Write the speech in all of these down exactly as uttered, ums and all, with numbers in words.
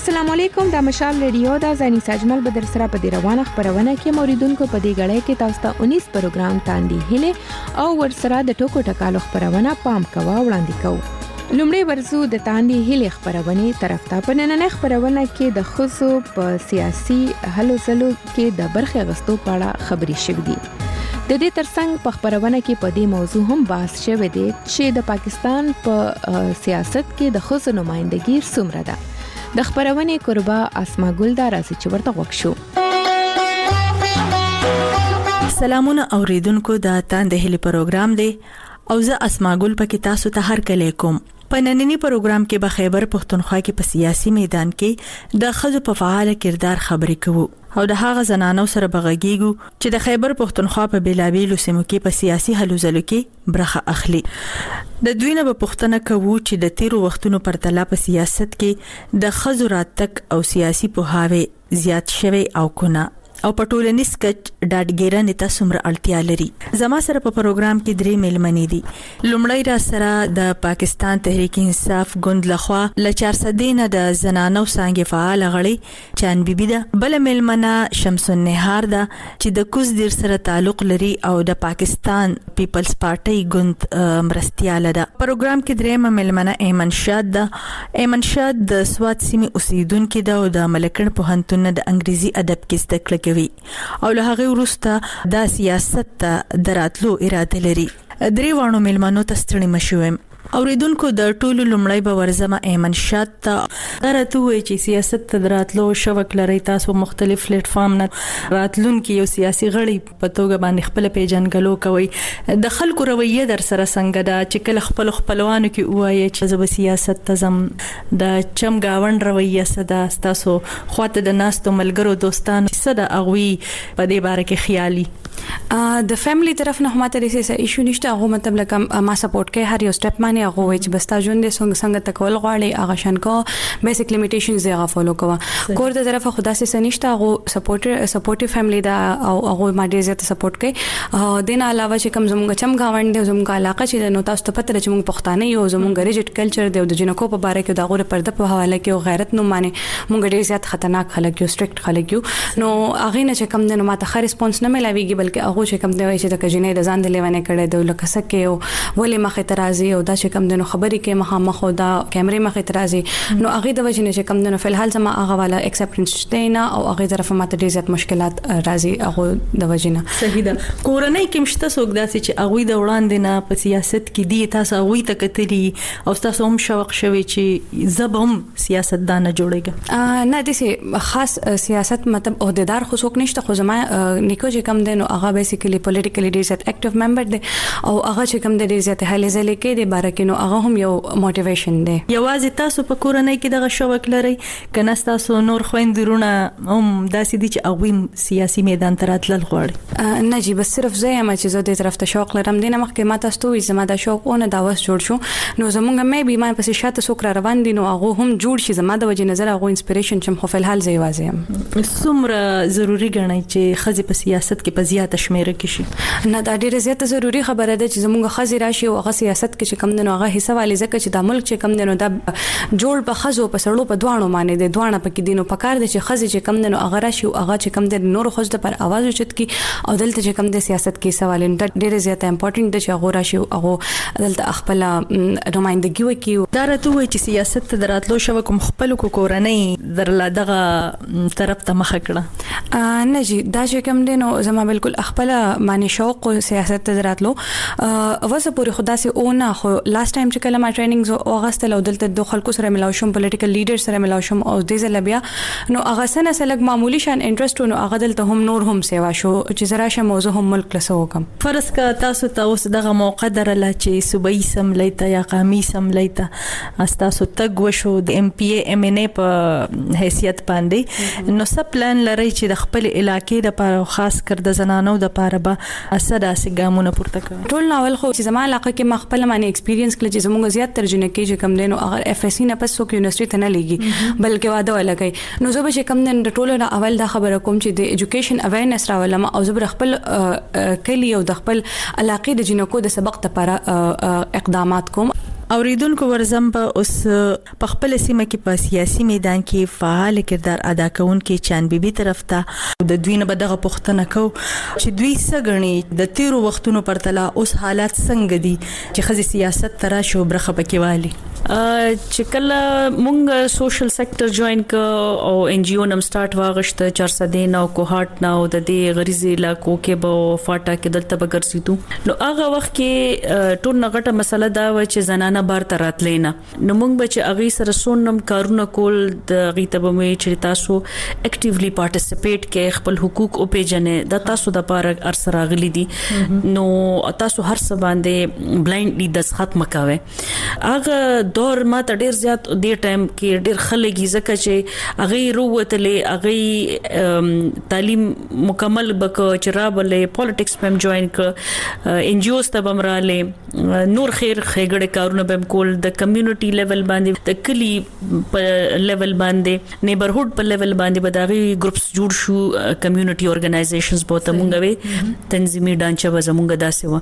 السلام علیکم، د مشال ریډیو د زنی سجمل بدر سره په دی روانه خبرونه کې موریدونکو په دی غړې کې تاسو ته انیس پروګرام تاندې هله او ورسره د ټوکو ټکالو خبرونه پام کوا وړاندې کوو. لومړی ورزو د تاندې هله خبرونه طرف ته په نن نه خبرونه کې د خصو په سیاسي هلو ځلو کې د برخه غستو پاړه خبري شوې دي. د دې ترڅنګ په خبرونه کې په دې موضوع هم بحث شوی دی چې د پاکستان په سیاست کې د خصو نمائندګي څومره ده. د خبرونه قربا اسما ګلدار از چې ورته وښو. سلامونه اوریدونکو د تاندې هلي پروګرام دی او زه اسما ګل پکې تاسو ته هر کله کوم. په نننی پروګرام کې به خیبر پښتونخوا کې په سیاسي میدان کې د خځو په فعال کردار خبرې کوو او د هغه زنانو سره بغږیږو چې د خیبر پښتونخوا په بیلابیلو سیمو کې په سیاسي هلو ځلو کې برخه اخلي. د دوی نه په پښتنه کوو چې د تیرو وختونو پرتله په سیاست کې د خځو راتګ او سیاسي پوهاوی زیات شوی او کنه او په ټولنیز کچ ډاډګیرنې ته څومره اړتیا لري. زما سره په پروګرام کې درې مېلمنې دي. لومړی را سره د پاکستان تحریک انصاف ګوند لخوا ل چار سدینه د زنانو څنګه فعال غړي چان بیبي ده. بل مېلمنه شمس النهار ده چې د کوز دیر سره تعلق لري او د پاکستان پیپلز پارټي ګوند مرستياله ده. پروګرام کې درېمه مېلمنه ایمن شاد ده. ایمن شاد د سوات سیمې اوسیدونکو ده او د ملکن پوهنتون د انګریزي ادب کې زده کړه او له هغه وروسته د سیاست ته دراتلو اراده لري. درې وانو ملمنو ته ستړي مشوم. اوریدونکو د ټولو لومړی به ورزمه ایمن شاد ته غرته وي چې سیاست ته دراتلو شوک لري. تاسو مختلف پلیټ فارم نه راتلونکو یو سیاسي غړي په توګه باندې خپل پیژنګلو کوي. د خلکو رویه در سره څنګه ده چې کله خپل خپلوانو کې وایي چې زه سیاست ته زم د چم گاوند رویه سده تاسو خواته د ناستو ملګرو دوستانو سده اغوي په دې باره کې خیالي د فیملی طرف نه هم ته ریسه ایشو نشته. هغه مطلب لکه ما سپورټ کوي هر یو سټپ باندې هغه وایي چې بستا ژوند دې څنګه څنګه تکول غواړي هغه شان کو بیسیک لیمیټیشنز دی هغه فالو کوه. کور د طرف خدا سي سنشته هغه سپورټ سپورټیو فیملی دا او هغه ما ډیر زیات سپورټ کوي. دین علاوه چې کوم زموږ چم گاوند دی زموږ علاقه چې نو تاسو ته پته چې موږ پښتانه یو زموږ ریجټ کلچر دی د جنکو په باره کې دا غوړه پرده په حواله کې غیرت نو معنی موږ ډیر زیات خطرناک خلک یو سټریکټ خلک یو نو هغه نه چې کوم نو ماته خیر ریسپانس نه ملاويږي بلکې هغه چې کوم دی چې د کجنې د ځان د لیوانه کړي د لکه سکه او ولې مخه ترازی او دا چې کوم دی نو خبرې کې مخه مخه دا کیمرې مخه ترازی نو هغه د وجه نه چې کوم دی نو فلحال زما هغه والا اکسپټنس شته نه او هغه طرف ماته ډیر زیات مشکلات راځي هغه د وجه نه. صحیح ده. کورنۍ کې مشته څوک داسې چې هغه د وړاندې نه په سیاست کې دی تاسو هغه ته کتلی او تاسو هم شوق شوي چې زبم سیاستدان جوړیږي نه دي خاص سیاست مطلب عہدیدار خو څوک نشته خو زما نیکو چې کوم دی نو هغه بیسیکلی پولیټیکلی ډیر زیات اکټیو ممبر دی او هغه چې کوم دی ډیر زیات هلي ځلې کې دی بار کې نو هغه هم یو موټیویشن دی. یوازې تاسو په کورنۍ کې دغه شوق لري کنه تاسو نور خويندرونه هم داسې دي چې هغه سیاسي میدان ته راتلل غواړي؟ نه جی بس صرف زه یم چې زه د طرف ته شوق لرم دینه مخکې ما تاسو ته زما د شوقونه دا وس جوړ شو نو زمونږ مې به ما پسې شاته سوکر روان دي نو هغه هم جوړ شي زما د وجه نظر هغه انسپریشن چې خو فلحال زه یوازې یم. څومره ضروری ګڼئ چې خځې په سیاست کې په زیاته شمیره کې شي؟ نه دا ډیره زیاته ضروری خبره ده چې زموږ خځې راشي او هغه سیاست کې چې کم دنو هغه حصہ والی ځکه چې د ملک چې کم دنو دا جوړ په خځو په سړو په دوانو باندې د دوانه پکې دینو پکار دي چې خځې چې کم دنو هغه راشي او هغه چې کم د نور خځو پر आवाज اوچت کی او دلته چې کم د سیاست کې سوال انټ ډیره زیاته امپورټنت ده چې هغه راشي او هغه دلته خپل نمائندګي وکي. دا راته وایي چې سیاست ته دراتلو شو کوم خپل کو کورنۍ درلا دغه طرف ته مخ کړه؟ نه جی دا چې کم دنو زما بالکل خپل معنی شوق سیاست ته دراتلو واسه پوری خدا سي او نه خو لاست ټایم چې کله ما ټریننګز او غستل او دلته د خلکو سره ملاو شوم پولیټیکل لیډر سره ملاو شوم او د زلبیا نو هغه سنه سلګ معمولی شان انټرست نو هغه دلته هم نور هم سیوا شو چې زرا شه موضوع هم ملک لسو کوم. فرض کا تاسو ته اوس دغه موقع درله چې صوبایي سملیته یا قومي سملیته تاسو تګ وشو د ام پی ای ام ان ای په حیثیت باندې نو څه پلان لري چې د خپل علاقې د لپاره خاص کر د زنانو د لپاره به اسدا سي ګامونه پورته کوي؟ ټول ناول خو چې زما علاقه کې مخبل معنی ایکسپیرینس کله چې زموږ زیات ترجمه کې چې کم دینو اگر اف اس سی نه پس څوک یونیورسيټي ته نه لګي بلکې واده ولګي نو زه به کم دین د ټولو نه اول دا خبره کوم چې د ایجوکیشن اویرنس راولم او زه خپل کلی او د خپل علاقې د جنکو د سبق لپاره اقدامات کوم. اوریدونکو ورزم په اوس په خپل سیمه کې په سیاسي میدان کې فعال کردار ادا کوونکې چان بیبي طرف ته د دوی نه بدغه پوښتنه کو چې دوی څنګه د تیرو وختونو پرتله اوس حالات څنګه دي چې خزي سیاست ترا شو برخه پکې والی چې کله مونږ سوشل سېکټر جوائن ک او ان جی او نم سٹارټ واغشت چار سدین او کوهات نو د دې غریزي علاقو کې به فاټا کې دلته بګرځیدو نو هغه وخت کې ټول نغټه مسله دا و چې زنانه بار تراتلینا نو موږ به چې اغي سره سونم کارونه کول د غي ته به مې چې تاسو اکټیولی پارټیسپیټ کې خپل حقوق او پیژنې د تاسو د پاره ارسره غلي دي نو تاسو هر څه باندې بلایندلی د ختم کاوه هغه دور ما ته ډیر زیات د ټایم کې ډیر خلګي زکه چې اغي روتلې اغي تعلیم مکمل بک چرابلې پالیټکس پم جوائن ک ان جی اوز ته بمراله نور خیر خېګړې کارونه بم کول د کمیونټي لیول باندې د کلی په لیول باندې نیبرهود په لیول باندې بداغي ګروپس جوړ شو کمیونټي اورګنایزیشنز بہت مونږ وې تنظیمي ډانچه و زمونږ داسې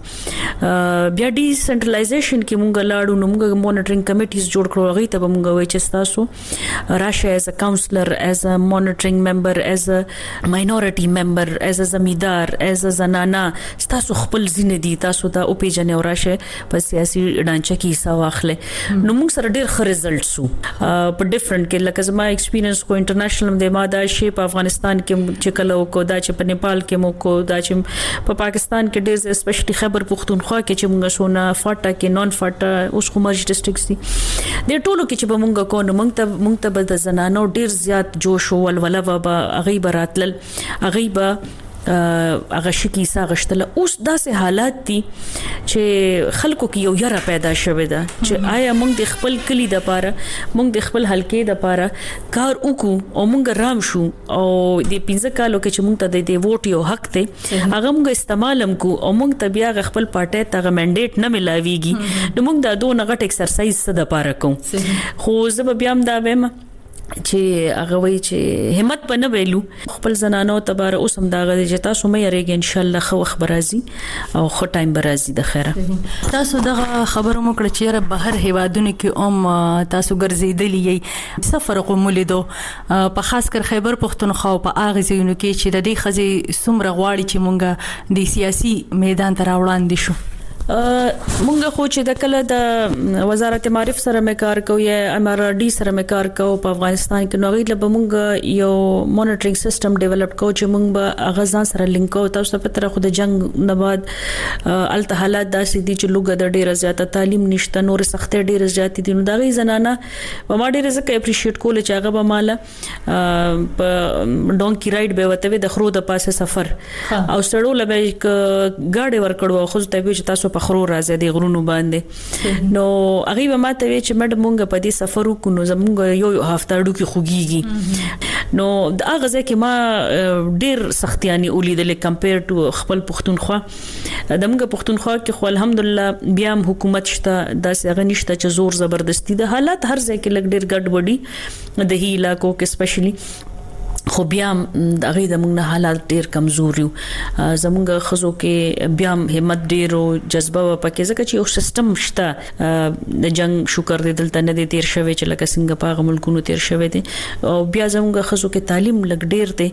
و بیا ډي سنټرلایزیشن کې مونږ لاړو نو مونږ مانیټرینګ کمیټیز جوړ کړو غي ته مونږ وې چې تاسو راشه ایز ا کاونسلر ایز ا مانیټرینګ ممبر ایز ا ماینورټي ممبر ایز ا زمیدار ایز ا زنانا تاسو خپل زینه دي تاسو دا او پیجن او راشه په سیاسي ډانچه کې حصہ واخلې نو موږ سره ډېر ښه ریزلټس وو په ډیفرنٹ کې لکه زما ایکسپیرینس کو انټرنیشنل د ماده شی په افغانستان کې چې کله وکړو دا چې په نیپال کې مو کو دا چې په پاکستان کې ډېر اسپیشلی خیبر پختونخوا کې چې موږ شونه فاټا کې نون فاټا اوس کومج ډسټرکټس دي د ټولو کې چې به موږ کو نو موږ ته موږ ته د زنانو ډېر زیات جوش او ولوله و اغي براتل اغي به هغه شکی ساغشتله اوس داسې حالات دي چې خلکو کې یو یره پیدا شوه ده چې آیا موږ د خپل کلی د پاره موږ د خپل حلقې د پاره کار وکړو او موږ رام شو او د پنځه کالو کې چې موږ ته د ووټ یو حق ته هغه موږ استعمالم کو او موږ ته بیا خپل پارټي ته منډیټ نه ملاويږي نو موږ د دوه نغټ ایکسرسایز څه د پاره کوم خو زه بیا هم دا وایم چې هغه وی چې همت پنه ویلو خپل زنانو تبار اوس هم دا غږی چې تاسو مې یریږي ان شاء الله خو خبر راځي او خو ټایم برازي د خیره تاسو دغه خبرو مو کړ چې را بهر هیوادونو کې اوم تاسو ګرځیدلې سفر کوملیدو په خاص کر خیبر پختونخوا په اغه ځینو کې چې د دې خزي سمره غواړي چې مونږه د سیاسي میدان ته راوړاندې شو مونږ خو چې د کله د وزارت معارف سره مې کار کوو یا ام آر ډي سره مې کار کوو په افغانستان کې نو غوښتل به مونږ یو مانیټرینګ سیستم ډیولپ کوو چې مونږ به غزا سره لینک کوو تاسو په تر خو د جنگ نه بعد الته حالات داسې دي چې لوګ د ډیره زیاته تعلیم نشته نور سختې ډیره زیاتې دي نو دا غي زنانه په ما ډیره زکه اپریشیټ کول چې هغه به مال په ډونکی رائډ به وته د خرو د پاسه سفر او سړو لبه ګاډي ورکړو خو ته به چې تاسو خرو راځي د غرونو باندې نو هغه به ماته وی چې مډ مونږ په دې سفر وکړو زمونږ یو هفته اډو کې خوګيږي نو د هغه ځکه ما ډیر سختياني ولیدل کمپیر ټو خپل پښتونخوا د موږ پښتونخوا کې خو الحمدلله بیا هم حکومت شته داسې هغه نشته چې زور زبردستی د حالات هر ځای کې لګ ډیر ګډوډي د هی علاقو کې سپیشلی خو بیا هغه د موږ نه حالات ډیر کمزوري زموږ خزو کې بیا همت ډیر او جذبه پکې ځکه چې یو سیستم شته د جنگ شکر دې دلته نه دي تیر شوی چې لکه څنګه په ملکونو تیر شوی دي او بیا زموږ خزو کې تعلیم لګ ډیر دي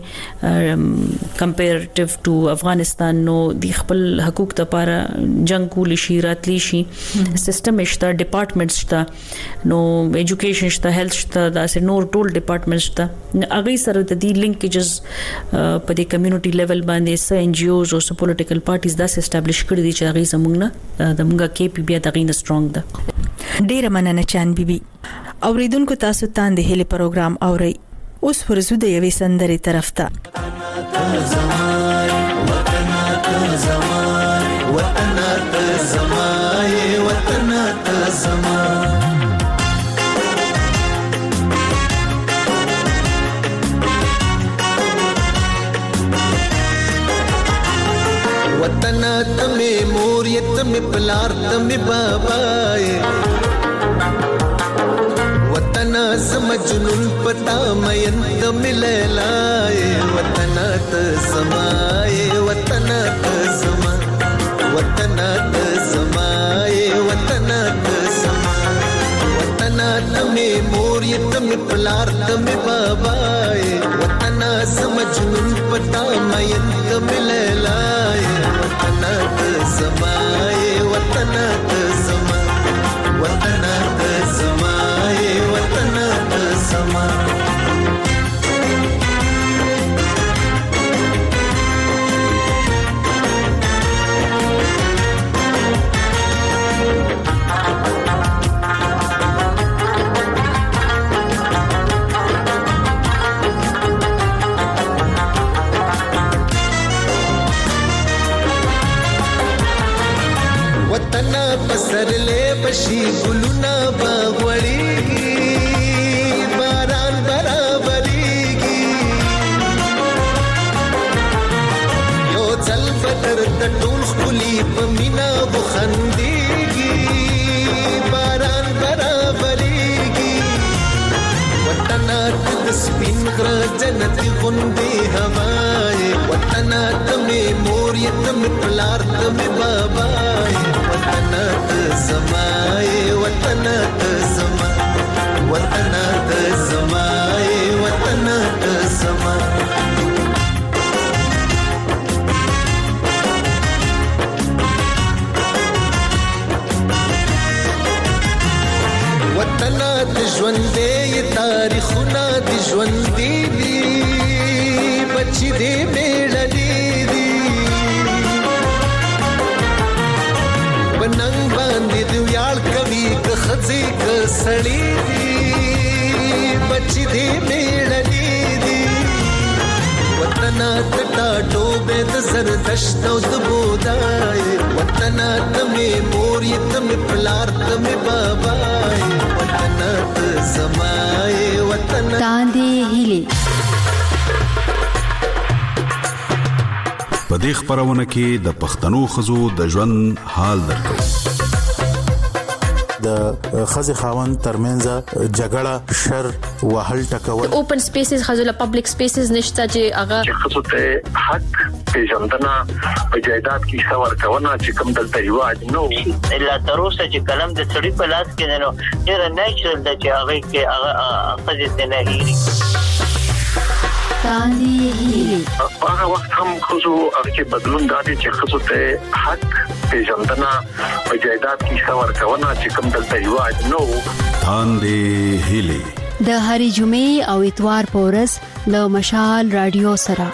کمپیریټیو ټو افغانستان نو د خپل حقوق لپاره جنگ کول شي راتلی شي سیستم شته ډپارټمنټ شته نو ایجوکیشن شته هیلث شته داسې نور ټول ډپارټمنټ شته هغه سره د دې لینکیجز په دې کمیونټي لیول باندې س ان جی اوز او س پولیټیکل پارټیز دا اسټابلیش کړی دي چې هغه زموږ نه د موږ کې پی بیا دغه نه سترونګ ده ډیر مننه چان بیبي اوریدونکو تاسو ته د هلي پروګرام اوري اوس ورزو د یوې سندرې طرف ته वतन तमे मोरियत में पलार तमे बाबाए वतन समझनुन पता मयन तमे लैलाए वतन त समाए वतन त समा वतन त समाए वतन त समा تم بابای وطن سمجنون پتا مین تم لیلای وطن تزمای وطن تزما وطن تزمای وطن تزما پسرلې بشي ګلونه باغوړيږي باران برابرېږي یو ځل بدر د ټول خپلې په مینا وخندېږي باران برابرېږي وطن د سپین غره جنتي غوندې هوای وطن ته مې مور یې ته مې پلار ته مې بابای وطن تزمای وطن تزما وطن تزمای وطن تزما وطن د ژوندې تاریخونه د ژوندې دي بچي دې میړني دي ننګ باندې دی یال کوي که خزي که سړی دی بچی دی میړنی دی وطن ته ټوبه د زردشت او د بودای وطن ته می مور یې ته می پلار ته می بابای وطن ته زمای وطن تاندې هلي په دې خبرونه کې د پښتنو خزو د ژوند حال درکو د خزي خاوند ترمنځ جګړه شر وهل ټکول اوپن سپیسز خزو له پبلک سپیسز نشته چې هغه خزو ته حق پیژندنه په جایداد کې څور کوونه چې کوم دلته یواج نو الا تر اوسه چې کلم د سړي په لاس کې نه نو ډیر نیچرل د چې هغه کې هغه خزي ته نه هېري تاندې هلي هغه وخت هم خزو هغه بدلون دادي چې خزو ته حق پیژندنه په جایداد کې څور کوونه چې کوم دلته یواج نو تاندې هلي د هرې جمعې او اتوار په ورځ له مشال رادیو سره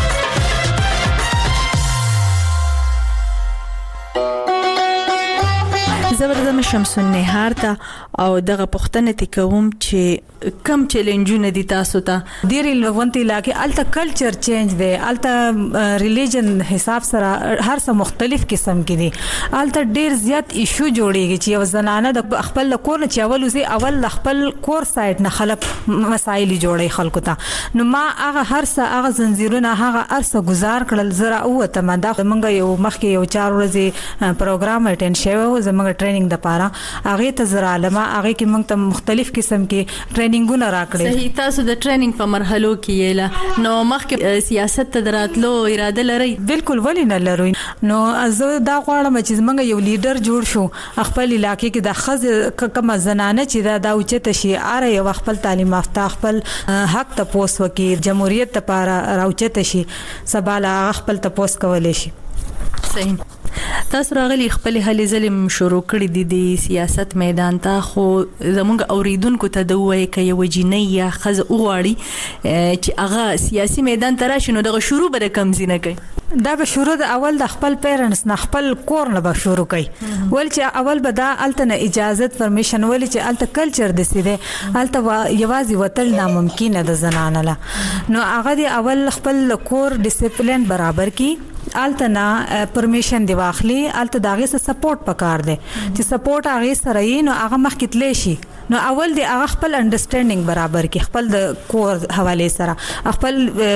زبردم شمس النهار ته او دغه پښتنه تکوم چې کم چیلنجونه دي تاسو ته ډیر لوونتي لاګي الته کلچر چینج دی الته ریلیجن حساب سره هر څه مختلف قسم کې دي الته ډیر زیات ایشو جوړیږي چې یو زنانه د خپل کور نه چاول وزي اول خپل کور سایت نه خلک مسایل جوړي خلکو ته نو ما هغه هر څه هغه زنجیرونه هغه ارسه گزار کړل زرا او ته ما دا منګه یو مخکې یو چار ورځې پروګرام اټینډ شوی زموږ ټریننګ د پاره هغه ته زرا علما هغه کې موږ ته مختلف قسم کې ټریننګونه راکړي صحیح تاسو د ټریننګ په مرحلو کې یلا نو مخکې سیاست ته دراتلو اراده لري بالکل ولی نه لري نو زه دا غواړم چې موږ یو لیډر جوړ شو خپل علاقې کې د خز کما زنانه چې دا د اوچته شي اره یو خپل تعلیم یافته خپل حق ته پوس وکي جمهوریت لپاره راوچته شي سباله خپل ته پوس کولای شي صحیح تاسو راغلي خپل هلي ظلم شروع کړی دي د سیاست میدان ته خو زموږ اوریدونکو ته د وایي کې یو جنۍ یا خز اوغاړي چې هغه سیاسي میدان ته راشي نو دغه شروع به کم زینه کوي دا به شروع د اول د خپل پیرنټس نه خپل کور نه به شروع کوي ول چې اول به دا الته اجازه پرمیشن ول چې الته کلچر د سیده الته یوازې وتل ناممکن ده زنانه لا نو هغه دی اول خپل کور ډیسپلین برابر کی الته نه پرمیشن دی واخلي الته داغه سپورټ پکار دی چې سپورټ هغه سره یې نو هغه مخ کتلی شي نو اول دی هغه خپل انډرستانډینګ برابر کی خپل د کور حواله سره خپل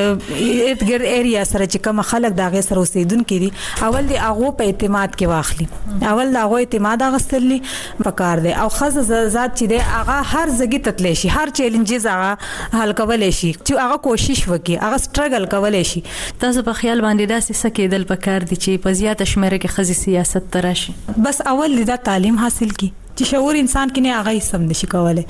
اتګر ایریا سره چې کوم خلک داغه سره اوسیدونکو دي اول دی هغه په اعتماد کې واخلي اول دا هغه اعتماد غستلی پکار دی او خاص ذات چې دی هغه هر ځګی تتلی شي هر چیلنجز هغه حل کولای شي چې هغه کوشش وکړي هغه سټرګل کولای شي تاسو په خیال باندې داسې سکیدل پکار دي چې په زیاته شمیره کې خزي سیاست تراشي بس اول دا تعلیم حاصل کی چې شعور انسان کې نه هغه سم نشي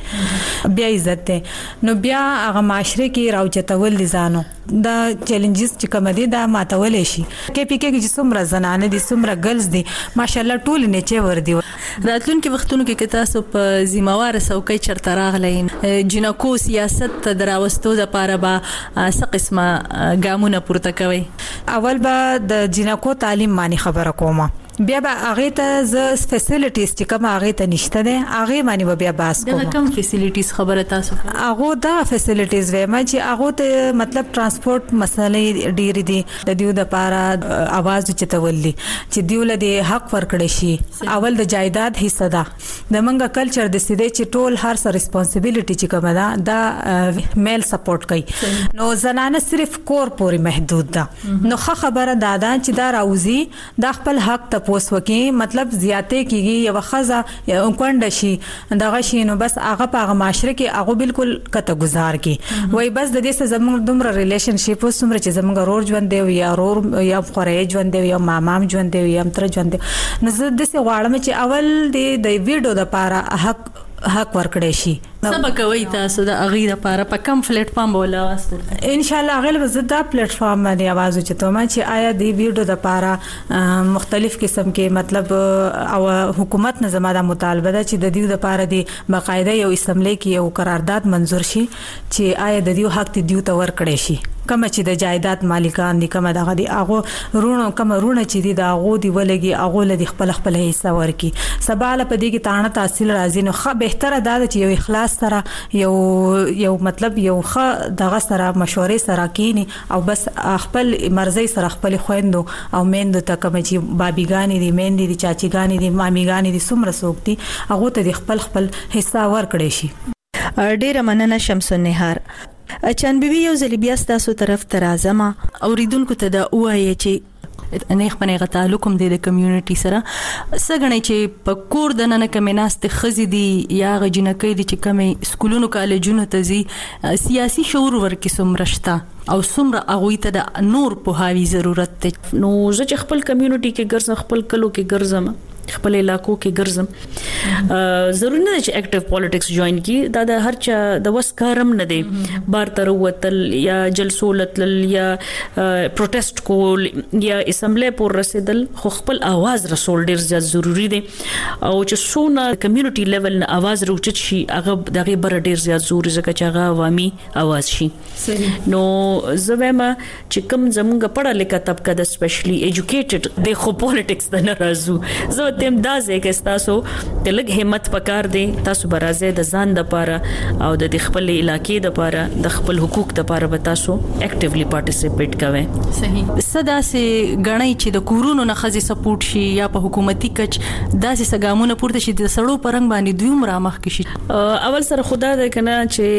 کولای بیا عزت ده نو بیا هغه معاشره کې راوچتول دي ځانو دا چیلنجز چې کوم دي دا ماتول شي کې پی کې چې څومره زنانه دي څومره ګلز دي ماشاءالله ټول نه چي ور دي راتلونکي وختونو کې تاسو په ذمہوار سوکې چرته راغلین جنکو سیاست ته دراوستو د پاره با څه قسمه ګامونه پورته کوي اول به د جنکو تعلیم معنی خبره کومه بیا به هغه ته ز فیسیلیټیز چې کوم هغه ته نشته ده هغه معنی به بیا باس کوم دا کوم فیسیلیټیز خبره تاسو هغه دا فیسیلیټیز وایم چې هغه ته مطلب ترانسپورت مسلې ډېر دي د دیو د پاره आवाज چتولې چې دیو له د حق ورکړې شي اول د جایداد حصہ ده د منګه کلچر د سیده چې ټول هر څه ریسپانسیبিলিټي چې کوم ده دا میل سپورټ کوي نو زنانه صرف کور پورې محدود ده نو خبره دادا چې دا راوزی د خپل حق ته پوس وکي مطلب زیاته کیږي یو خزه یا کونډه شي دغه شي نو بس هغه په معاشره کې هغه بالکل کته گزار کی وای بس د دې سره زموږ دومره ریلیشن شپ وسمره چې زموږ رور ژوند دی یا رور یا خورې ژوند دی یا مامام ژوند دی یا تر ژوند دی نو زه د څه غواړم چې اول د ویډیو د پاره حق حق ورکړې شي سبا کوي تاسو د اغیر لپاره په کوم پلیټ فارم ولا واسطه ان شاء الله غل زدا پلیټ فارم باندې आवाज وچته ما چې آیا دی ویډیو د لپاره مختلف قسم کې مطلب او حکومت نه زماده مطالبه ده چې د دې لپاره دی باقاعده یو اسمبلی کې یو قرارداد منزور شي چې آیا د دې حق دی ته ورکړې شي کوم چې د جایداد مالکان دي کوم دغه دي هغه رونو کوم رونه چې دي دا هغه دی ولګي هغه له خپل خپل حصہ ورکي سباله په دې کې تانه تحصیل راځي نو خه بهتره ده چې یو اخلاص سره یو یو مطلب یو خه دغه سره مشورې سره کینی او بس خپل مرزي سره خپل خويندو او میندو ته کوم چې بابيګانی دي میندې دي چاچیګانی دي ماميګانی دي سمره سوکتي هغه ته خپل خپل حصہ ورکړي شي ډیره مننه شمس النهار اچان بیبي یو ځل بیا تاسو طرف ته راځم اوریدونکو ته دا وایي چې نه خپل تعلقم د کمیونټي سره سګنې چې په کور د نن کمناست خزي دي یا غجنکې دي چې کمې سکولونو کالجونو ته زی سیاسي شعور ورکې سمرشتا او سمره اغوي ته د نور په هاوی ضرورت ته نو زه چې خپل کمیونټي کې ګرځم خپل کلو کې ګرځم خپل علاقو کې ګرځم ضروري نه چې اکټیو پالیټکس جوائن کی دا د هر چا د وس کارم نه دی بار تر وتل یا جلسو لتل یا پروټیسټ کول یا اسمبلی پور رسیدل خو خپل आवाज رسول ډیر زیات ضروری دی او چې سونه کمیونټي لیول نه आवाज روچت شي هغه دغه بر ډیر زیات ضروری ځکه چې هغه عوامي आवाज شي نو زویما چې کوم زمونږ پړه لیکه طبقه د سپیشلی ایجوکیټډ د خو پالیټکس د نه راځو زه تم دا ځکه تاسو د لګ همت پکار دی تاسو برازه د ځان د پاره او د خپل علاقې د پاره د خپل حقوق د پاره به تاسو اکټیولی پارټیسیپیټ کوئ صحیح صدا سي غړای چې د کورونو نه خزي سپورټ شي یا په حکومتي کچ داسې سګامونه پورته شي د سړو پرنګ باندې دوی مرامخ کشي اول سره خدا دې کنه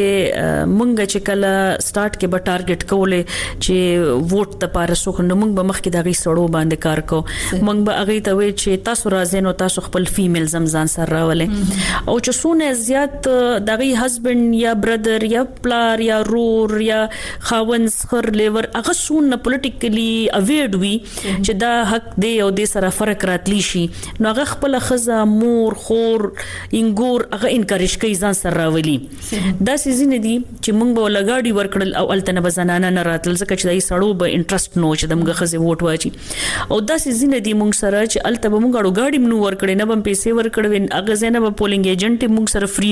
چې مونږ چې کله سٹارټ کې به ټارګټ کولې چې ووټ ته پاره سو نو مونږ به مخ کې دغه سړو باندې کار کو مونږ به هغه ته وی چې تاسو راځئ نو تاسو خپل فیمیل زمزان سره راولې او چې سونه زیات دغه هسبند یا برادر یا پلار یا رور یا خاوند خر لیور هغه سونه پولیټیکلی اویډ وي چې دا حق دی او د سره فرق راتلی شي نو هغه خپل خزه مور خور انګور هغه انکریج کوي ځان سره راولي دا سيزن دي چې موږ به لګاډي ورکړل او التنه بزنانه نه راتل ځکه چې دای سړو به انټرست نو چې دمغه خزه ووټ واچي او دا سيزن دي موږ سره چې الته به موږ غاډي منو ورکړې نه بم پیسې ورکړو هغه زنه به پولینګ ایجنټ موږ سره فری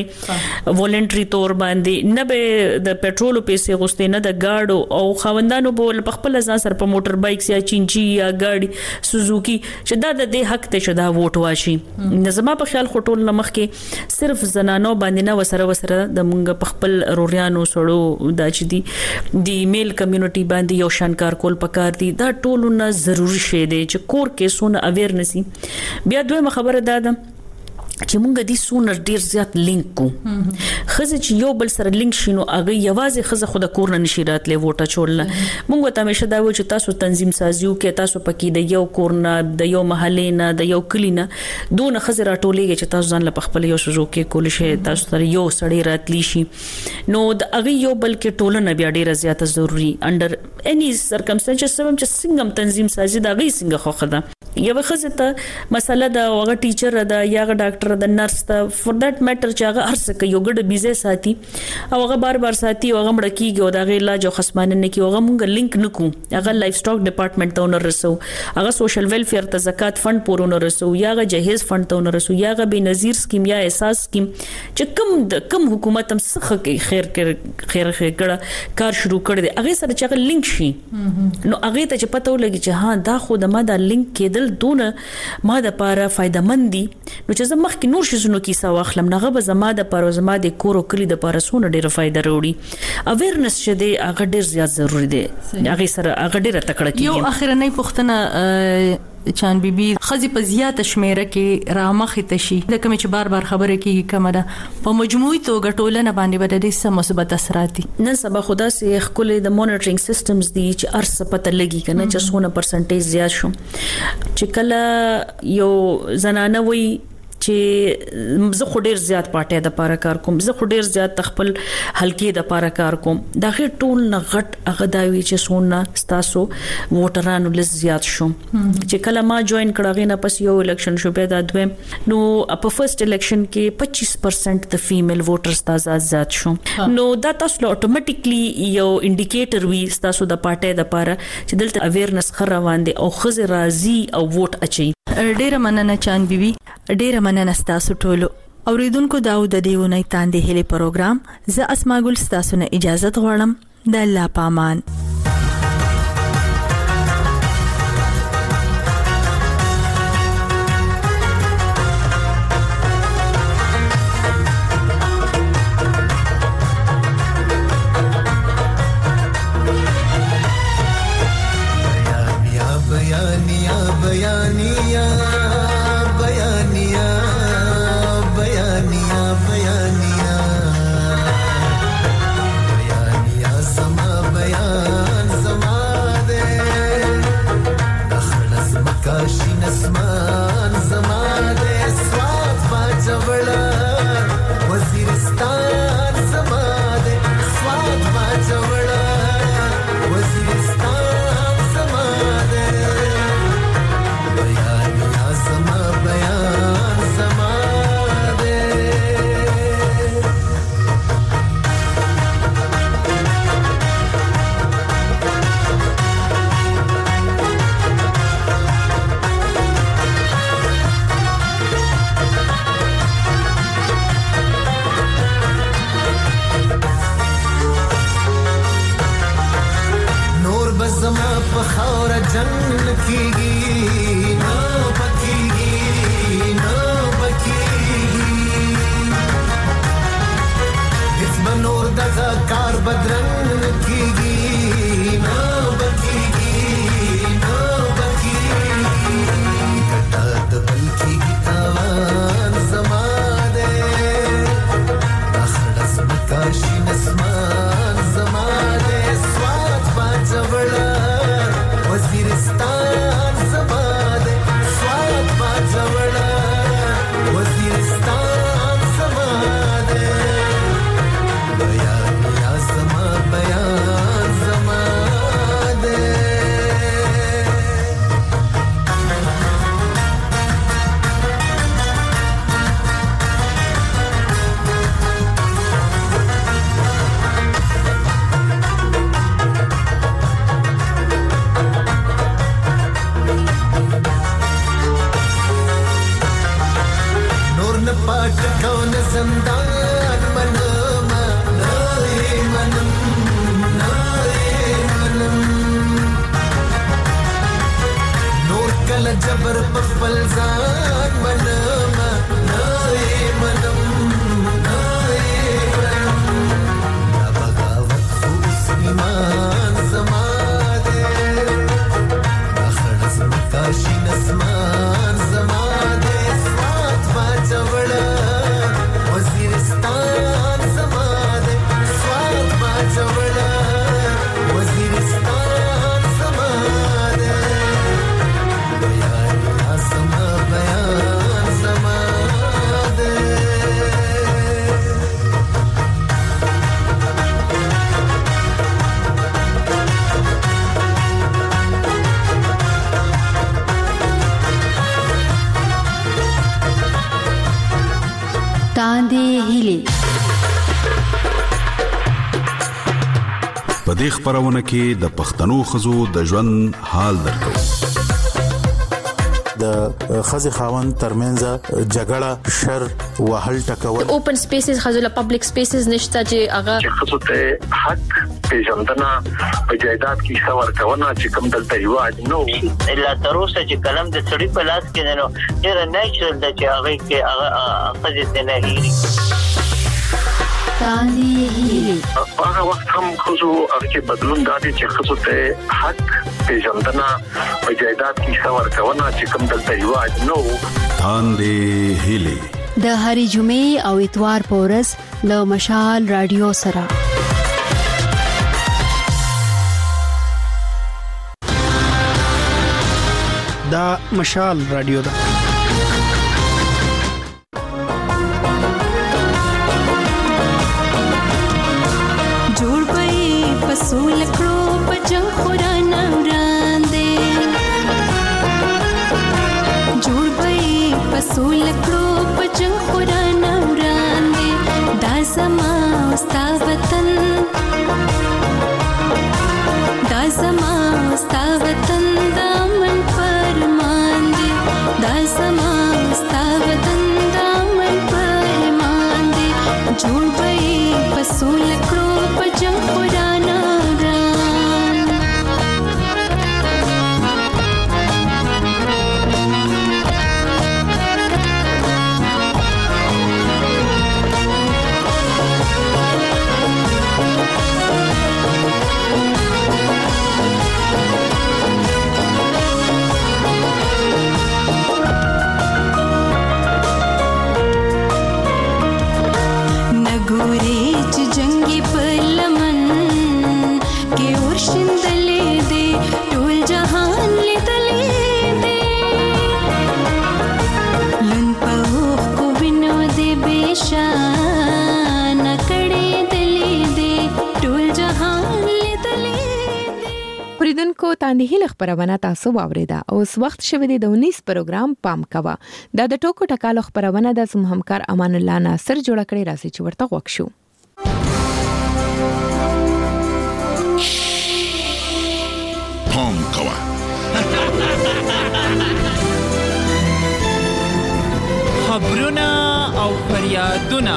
راتلې ولنټری تور باندې نه به د پېټرول پیسې غوښتې نه د گاډو او خوندانو به په خپل ځان سره په موټر بایکس یا چینچی یا گاډي سوزوکی چې دا د دې حق ته شدا ووټ واشي نظم په خیال خټول نمخ کې صرف زنانو باندې نه وسره وسره د موږ په خپل روريانو سړو د چې دي د میل کمیونټي باندې یو شانکار کول پکار دي دا ټولونه ضروری شی دی چې کور کې سونه اویرنس بیا دویمه خبره ده چې مونږ د سونر ډیر زیات لینک کو خزه چې یو بل سره لینک شینو هغه یوازې خزه خود کور نه نشی راتلې ووټه چولنه مونږ ته همیشه دا و چې تاسو تنظیم سازیو کې تاسو پکې د یو کور نه د یو محلې نه د یو کلی نه دون خزه راټولېږي چې تاسو ځان له خپل یو شزو کې کول شي تاسو سره یو سړی راتلی شي نو د هغه یو بل کې ټولنه بیا ډیره زیاته ضروری انډر اني سرکمسټنسز سم چې څنګه تنظیم سازي دا غي څنګه خوخه ده یو خزه ته مسله دا وغه ټیچر ده یا غ ډاکټر ډاکټر د نرس ته فور دټ میټر چې هغه هر څه کوي یو ګډ بيزه ساتي او هغه بار بار ساتي او هغه مړ کیږي او دا غي علاج او خصمانه نه کی هغه مونږ لینک نکو هغه لایف سټاک ډپارټمنټ ته ونرسو هغه سوشل ویلفیر ته زکات فند پورونه رسو یا هغه جهیز فند ته ونرسو یا هغه بنظیر سکیم یا احساس سکیم چې کوم د کوم حکومت هم څخه کوي خیر خیر خیر کړه کار شروع کړ دي هغه سره چې هغه لینک شي نو هغه ته چې پته ولګي چې ها دا خو د ما دا لینک کېدل دونه ما د پاره فائدہ مند دي نو چې زما مخکې نور شزونو کیسه واخلم نغه به زما د پاره زما د کورو کلی د پاره سونه ډیره فائدہ وروړي اویرنس چې دی هغه ډیر زیات ضروری دی هغه سره هغه ډیره تکړه کیږي یو اخرنۍ پوښتنه چان بیبي خزي په زیاته شمیره کې رامخې تشي د کوم چې بار بار خبره کیږي کومه ده په مجموعي توګه ټولنه باندې بده د سم مثبت اثرات دي نن سبا خدا سي خپل د مانیټرینګ سیستمز دي چې ارس پته لګي کنه چې څونه پرسنټیج زیات شو چې کله یو زنانه وي چې زه خو ډیر زیات پټه د پاره کار کوم زه خو ډیر زیات خپل حلقې د پاره کار کوم دا غي ټول نه غټ هغه داوي چې سونه ستاسو ووټرانو لز زیات شو چې کله ما جوائن کړه نه پس یو الیکشن شو په د دویم نو په فرست الیکشن کې پچیس پرسنٹ د فیمیل ووټرز تازه زیات شو نو دا تاسو اتوماتیکلی یو انډیکیټر وي تاسو د پټه د پاره چې دلته اویرنس خروان دي او خزه راضي او ووټ اچي ډیره مننه چان بیبي ډیره مننه تاسو ټولو اوریدونکو داو د دیونه تاندې هلي پروګرام ز اسماء ګل تاسو نه اجازه غواړم د الله پامان هیلې. په دې خبرونه کې د پښتنو ښځو د ژوند حال درکو. د خزي خاوند ترمنځ جګړه شر وهل ټکول. اوپن سپیسز خزو له پبلک سپیسز نشته چې هغه چې خصو ته حق پیژندنه په جایداد کې څور کونه چې کوم دلته یو نو الا تر اوسه چې کلم د سړي په لاس کې نه نو ډیر نیچرل د چې هغه کې هغه خزي نه هېري تاندې هیلې. هغه وخت هم خصو هغه بدلون دادي چې خصو ته حق پیژندنه په جایداد کې څور کونه چې کوم دلته یو نو تاندې هیلې د هرې جمعې او اتوار په ورځ له مشال رادیو سره. دا مشال رادیو ده. جوړ پې پسول کړو پجن خوران وړاندې جوړ پې پسول کړو پجن خوران وړاندې دا زما ستا وطن دا زما ستا وطن دا من فرمان دي دا زما ستا وطن دا من فرمان دي جوړ پې پسول کړو پجن خوران اوریدونکو تاندې هیله خبرونه تاسو واوریده. اوس وخت شوه دی د اونیس پروګرام پام کوا. دا د ټوکو ټکالو خبرونه د زموږ همکار امان الله ناصر جوړ کړی راځي چې ورته وښیو. پام کوا خبرونه او فریادونه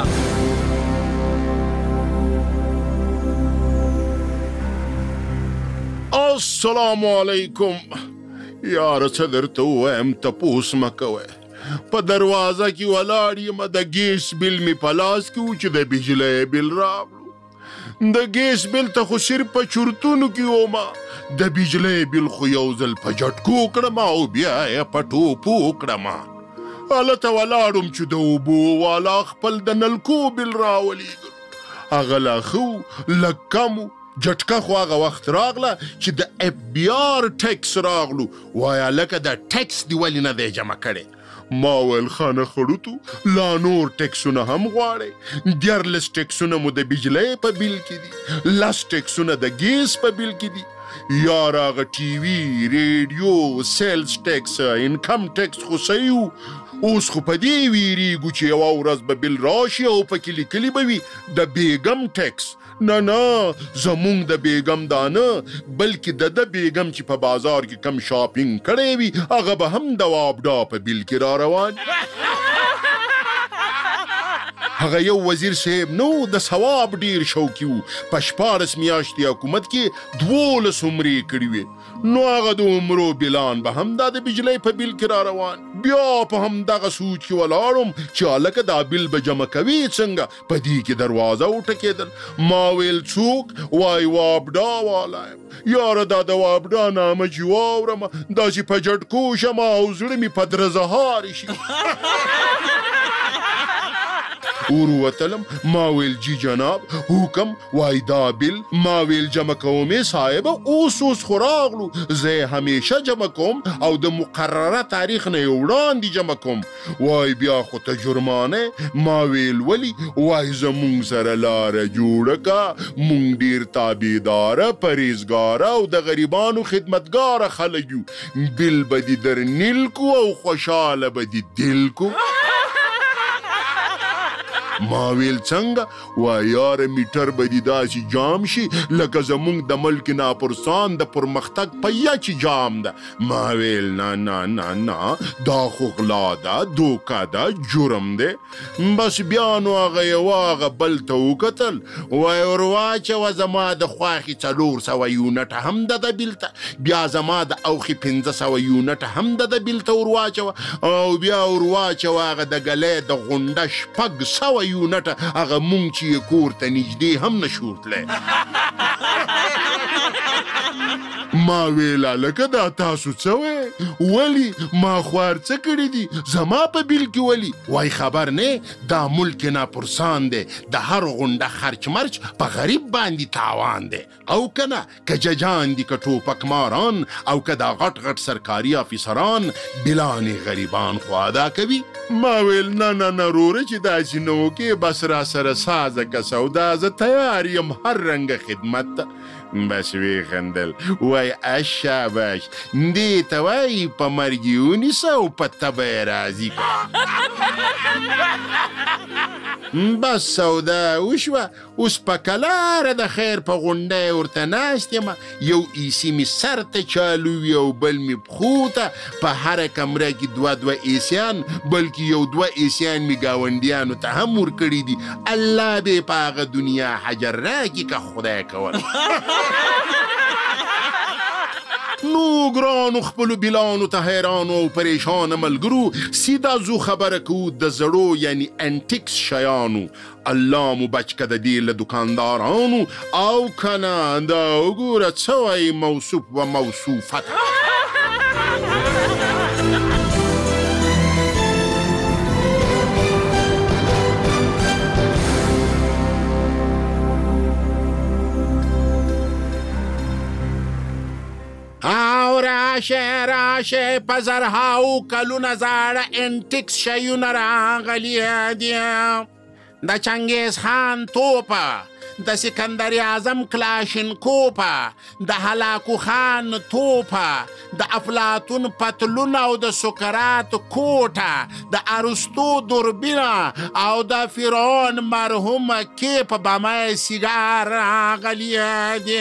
السلام علیکم. یار څه درته وایم تپوس مه کوئ. په دروازه کې ولاړ یم د ګیس بل مې په لاس کې و چې د بجلۍ بل راغلو. د ګیس بل ته خو صرف په چورتونو کې ومه د بجلۍ بل خو یو ځل په جټکو کړم او بیا یې په ټوپو کړم. هلته ولاړم چې د اوبو والا خپل د نلکو بل راولیږل. هغه لا ښه لږ کم جټکه خو هغه وخت راغله چې د اف بی آر ټیکس راغلو. وایا لکه د ټیکس دی ولې نه دی جمع کړی؟ ما ویل خانه خړوتو لا نور ټیکسونه هم غواړئ؟ دیارلس ټیکسونه مو د بجلۍ په بیل کې دي، لس ټیکسونه د ګیس په بیل کې دي. یار هغه ټي وي ریډیو سیلز ټیکس انکم ټیکس خو صحیح و. اوس خو په دې ویریږو چې یوه ورځ به بیل راشي او پکې لیکلي به وي د بیګم ټیکس. نه نه زمونږ د بیګم دا نه بلکې د د بیګم چې په بازار کې کم شاپینګ کړی وي هغه به هم د وابډا په بیل کې را روان. هغه یو وزیر صاحب نو د ثواب ډیر شوقي و. په شپاړس میاشتې حکومت کې دولس عمرې کړي وې. نو هغه د عمرو بلان به هم دا د بجلۍ په بیل کې را روان. بیا په همدغه سوچ کې ولاړم چې هلکه دا بیل به جمع کوي څنګه؟ په دې کې دروازه وټکېدل. ما ویل څوک؟ وای وابډا والا یم. یاره دا د وابډا نامه چې واورم داسې په جټکو شم او زړه مې په درزهار شي. وروتلم. ما ویل جی جناب حکم. وای دا بیل ما ویل جمع کومې صاحب اوس اوس خو راغلو. زه همیشه جمع کوم او د مقرره تاریخ نه یې وړاندې جمع کوم. وای بیا خو ته جرمانه. ما ویل ولی؟ وای زمونږ سره لاره جوړه کا، مونږ ډیر تابعداره پرهیزګاره او د غریبانو خدمتګاره خلک یو. بیل به دې در نیل کو او خوشحاله به دې دل کو. ما ویل څنګه؟ وا یاره میټر به دې داسې جام شي لکه زمونږ د ملک ناپرسان د پرمختګ پیا چې جام ده. ما ویل نه نه نه نه دا خو غلا ده، دوکه ده، جرم دی. بس بیا نو هغه یو هغه بل ته وکتل، وایي ور واچوه زما د خواښې څلور سوه یونټه هم ده د بیل ته، بیا زما د اوښې پنځه سوه یونټه هم ده د بیل ته ور واچوه، او بیا ور واچوه هغه د ګلۍ د غونډه شپږ سوه یونټه، هغه مونږ چې یې کور ته نږدې هم نشو تلی. ما ویل هلکه دا تاسو څه وایې؟ ولې ما خوار څه کړي دي زما په بیل کې؟ ولې؟ وای خبر نه دا ملک ناپرسان دی، د هر غونډه خرچ مرچ په غریب باندې تاوان دی، او که نه که ججان دي که ټوپک ماران او که دا غټ غټ سرکاري افیسران بلانې غریبان خو ادا کوي. ما ویل نه نه نه روره چې داسې نه وکې، بس را سره سازه که سودا، زه تیار یم هر رنګه خدمت ته. بس وی خندل، وای اشاباش دې ته وایي په مرګ یې ونیسه او په تبه یې راضي کړه. بس سودا وشوه، اوس په کلاره د خیر په غونډه ورته ناست یم، یو ایسي مې سر ته چالو وي او بل مې پښو ته، په هره کمره کې دوه دوه ایسیان، بلکې یو دوه ایسیان مې ګاونډیانو ته هم ورکړي دي. الله به په هغه دنیا حجر راکړي که خدای کول. نو ګرانو خپلو بیلانو ته حیرانو او پریشانه ملګرو، سیده زو خبره کوو د زړو یعنی انټیکس شیانو. الله مو بچ که د دې له دکاندارانو، او که نه دا وګوره څه وایي موصوف و موصوفت. او راشه راشه په زرهاو کلونه زاړه انټیکس شیونه راغلي دي، د چنګیز خان توپه، د سکندر اعظم کلاشینکوپه، د هلاکو خان توپه، د افلاطون پتلون او د سقراط کوټه، د ارسطو دوربینه او د فرعون مرحوم کیپ بمای سیګار راغلي دي.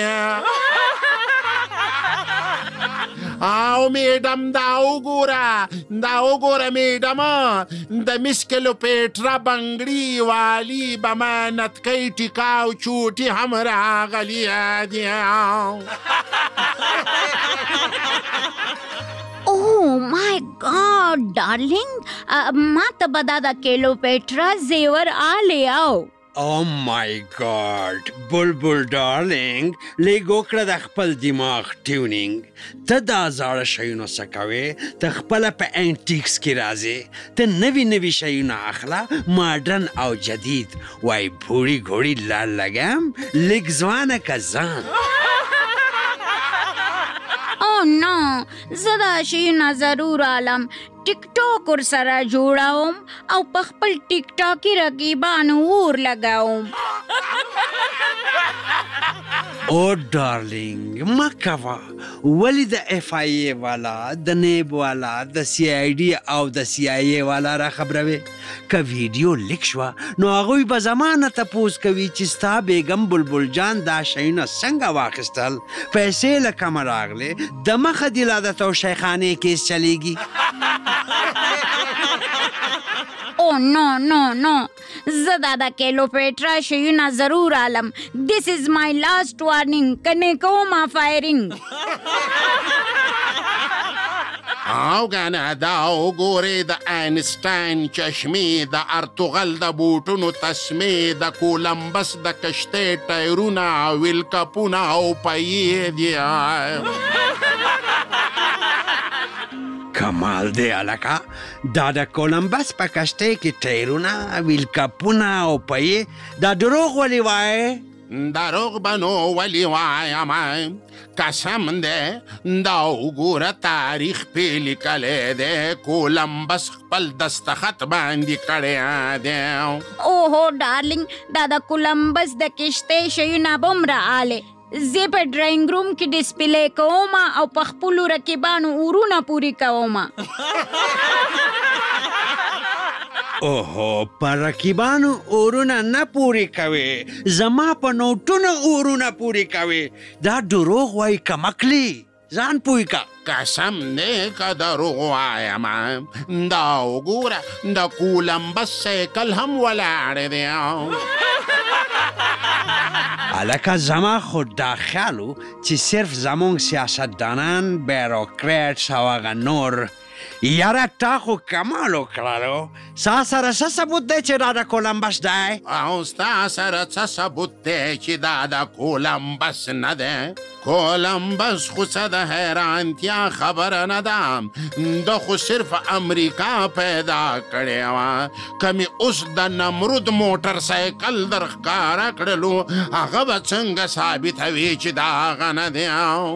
او میډم دا وګوره دا وګوره میډم د مس کلوپیټرا بنګړي والي به ما نتکۍ ټیکا او چوټي هم راغلي دي. اوه مای ګاډ ډارلینګ، ما ته به دا د کلوپیټرا زیور آلی او او مای ګاډ بلبل ډارلینګ، لږ وکړه د خپل دماغ ټیونینګ. ته دا زاړه شیونه څه کوې؟ ته خپله په انټیکس کې راځې، ته نوي نوي شیونه اخله، ماډرن او جدید. وای بوړي ګوړي لال لګم، لږ ځوانه که ځان. او نو زه دا شیونه ضرور عالم ټیک ټاک ور سره جوړوم او په خپل ټیک ټاکي رقیبانو اور لګوم. او ډارلینګ مه کوه، ولې د اف آی ای والا، د نیب والا، د سی آی ډي او د سی آی ای والا را خبروي؟ که ویډیو لیک شوه نو هغوی به زما نه تپوس کوي چې ستا بیګم بلبل جان دا شیونه څنګه واخیستل، پیسې له کومه راغلې، د مخه دې لا د توشیخانې کیس چلیږي. او نو نو نو زه دا د کلوپیټرا شیونه ضرور عالم. دیس از مای لاست وارنینګ، کنې کومه فایرینګ. او کنه دا وګورې د آینسټاین چشمې، د ارتغل د بوټونو تسمې، د کولمبس د کشتۍ ټایرونه، ویل کپونه او پیې دي. کمال دی الکا، دا د کولمبس په کشتۍ کې ټایرونه، ویل کپونه او پیې، دا دروغ ولې وایې؟ دروغ به نو ولې وایم، قسم دی دا وګوره تاریخ پې لیکلی دی، کولمبس خپل دستخط باندې کړی دی. اوهو ډارلینګ دا د کولمبس د کشتۍ شیونه به هم راغلی، زه په ډرایینګ روم کې ډسپلی کوم او په خپلو رقیبانو اورونه پورې کوم. اوهو پر رقیبانو اورونه نه پوری کوي زما په نوټونو اورونه پوری کوي دا دروغ وای کمکلی ځان پوی کا قسم نه که دروغ وایم دا وګوره د کولمبس سایکل هم ولاړ دی الکه زما خود دا خیالو چې صرف زمونږ سیاستدانان بیروکریټس او هغه نور یاره تا خو کمال وکړلو ستا سره څه ثبوت دی چې دا د کولمبس دی او ستا سره څه ثبوت دی چې دا د کولمبس نه دی کولمبس خو څه د حیرانتیا خبره نه ده ده خو صرف امریکا پیدا کړې وه که مې اوس د نمرود موټر سایکل در ښکاره کړلو هغه به څنګه ثابتوي چې دا هغه نه دی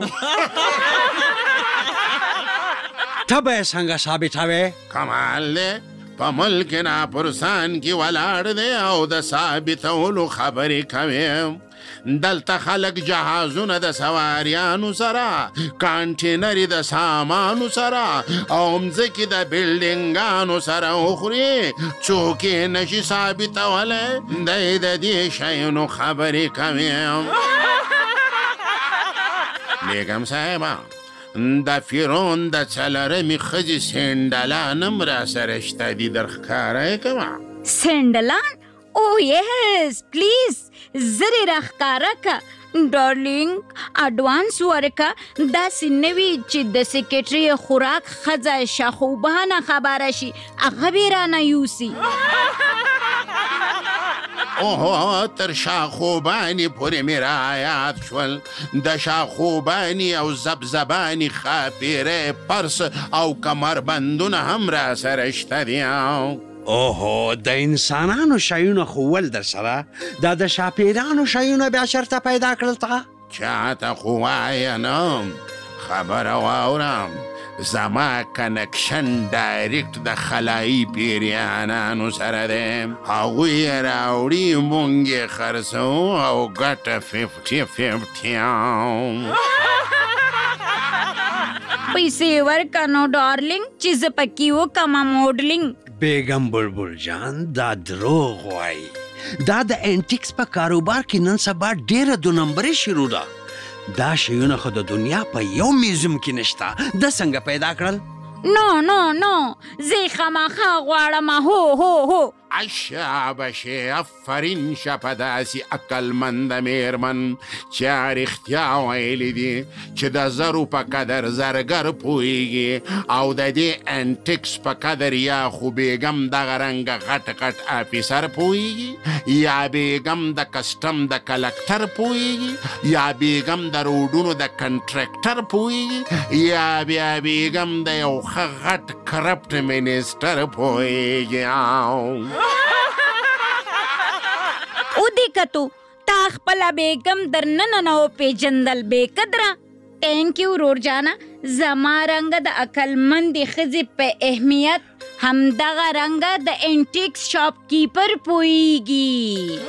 ته به یې څنګه ثابتوې کمال دی په ملک ناپرسان کې ولاړ دی او د ثابتولو خبرې کوي دلته خلک جهازونه د سواریانو سره کانټینري د سامانو سره او مځکې د بلډینګانو سره وخوري څوک یې نشي ثابتولی دی د دې شیانو خبرې کوي بیګم صاحبه د فرعون د څلرمې ښځې سینډلان هم را سره شته دي در ښکاره یې کوه سینډلان او یس پلیز زر یې را ښکاره که ډارلینګ اډوانس ورکه داسې نه وي چې د سیکرټري خوراک ښځه شاخوبانه خبره شي هغه به یې رانه یوسي اوهو تر شاخوبانی پورې مې رعایات شول د شاخوبانی او زبزبانی خاپیره پرس او کمربندونه هم را سره شته دي اوهو د انسانانو شیونه خو ول در سره دا د شاپیرانو شیونه بیا چېرته پیدا کړل تا چاته خو وایه نه خبره واورم زما کنکشن ډایرکټ د خلایي پیریانانو سره دی هغوی یې راوړي مونږ یې خرڅوو او ګټه ففټي ففټي پیسې ورکه نو ډارلینګ چې زه پکې وکمه موډلینګ بیګم بلبل جان دا دروغ وایي دا د انټیکس په کاروبار کې نن سبا ډېره دو نمبرې شروع ده دا شیونه خو د دنیا په یو میوزیم کې نشته د څنګه پیدا کړل نو نو نو زه خامخا غواړم هو هو هو الشابشې افرین شه په داسې عقلمنده میرمن چې رښتیا ویلي دي چې د زرو په قدر زرګر پوهیږي او د دې انټیکس په قدر یا خو بیګم دغه رنګه غټ غټ افیسر پوهیږي یا بیګم د کسټم د کلکټر پوهیږي یا بیګم د روډونو د کنټریکټر پوهیږي یا بیا بیګم د یو ښه غټ کرپټ منسټر پوهیږي او دې کتو تا خپله بیګم در ننه و پیژندل بې قدره ټینک یو ورور جانه زما رنګه د عقلمندې ښځې په اهمیت همدغه رنګه د انټیکس شاپ کیپر پوهیږي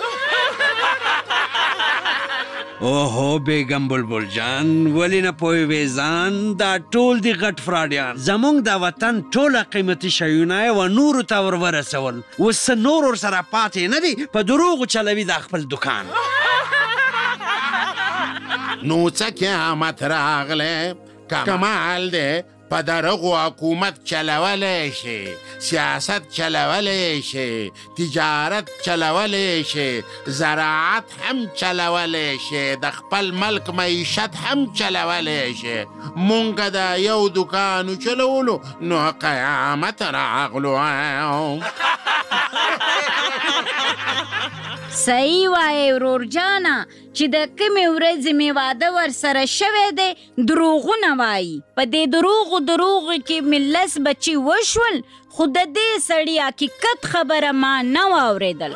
اوهو بیګم بلبل جان ولې نه پوهېږې ځان دا ټول دي غټ فراډیان زموږ د وطن ټوله قیمتي شیونه یې و نورو ته ور ورسول اوس څه نور ورسره پاتې نه دي په دروغو چلوي دا خپل دکان نو څه قیامت راغلی کمال دی په دغو حکومت چلولی شي سیاست چلولی شي تجارت چلولی شي زراعت هم چلولی شي د خپل ملک معیشت هم چلولی شي مونږ د یو دکانو چلولو نو قیامت راغلو صحیح وایې ورور جانه چې د کومې ورځې مې واده ورسره شوی دی دروغونه وایي په دې دروغو دروغو کې مې لس بچي وشول خو د دې سړي حقیقت خبره ما نه واورېدل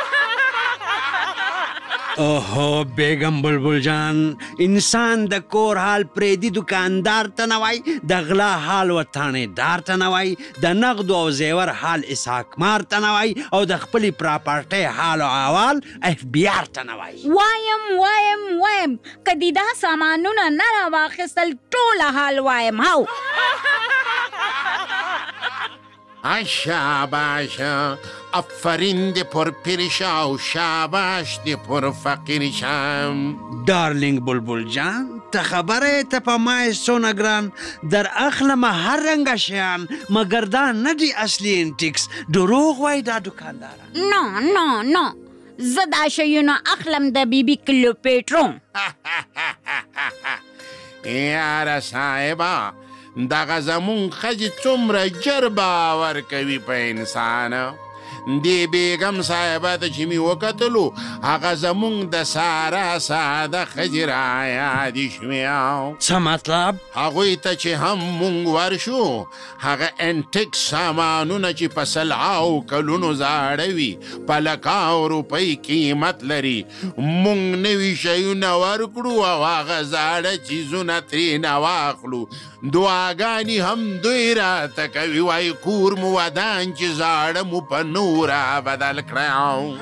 اوهو بیګم بلبل جان انسان د کور حال پریدي دکاندار ته نه وای د غلا حال وطانېدار ته نه وای د نغدو او زیور حال اسحاقمار ته نه وای او د خپلې پراپرټۍ حال او احوال اف بي آر ته نه وای وایم وایم وایم که دې دا سامانونه نه راواخیستل ټوله حال وایم هو شاباش افرین دی پر پیرشا و شاباش دی پر فقیر شم. دارلینگ بلبل جان ته خبره ته په ما سونه ګران در اخلم هر رنګه شیان مګر دا نه دی اصلي انټیکس دروغ وای دا دکانداران. نو نو نو زه دا شیونه اخلم د بیبي کلوپیټرو. یاره صاحبه دغه زمون ښځې څومره ژر باور کوي په انسان. دی بیګم صاحبه ته چې مې وکتلو هغه زمونږ د سارا ساده ښځې رایادې شوې. څه مطلب؟ هغوی ته چې هم مونږ ورشو هغه انټیک سامانونه چې په سلهاو کلونو زاړه وي په لکاو روپۍ قیمت لري مونږ نوي شیونه ورکړو او هغه زاړه چیزونه ترېنه واخلو. دعاګانې هم دوی راته کوي وایي کور مو ودان چې زاړه مو په نوره بدل کړی.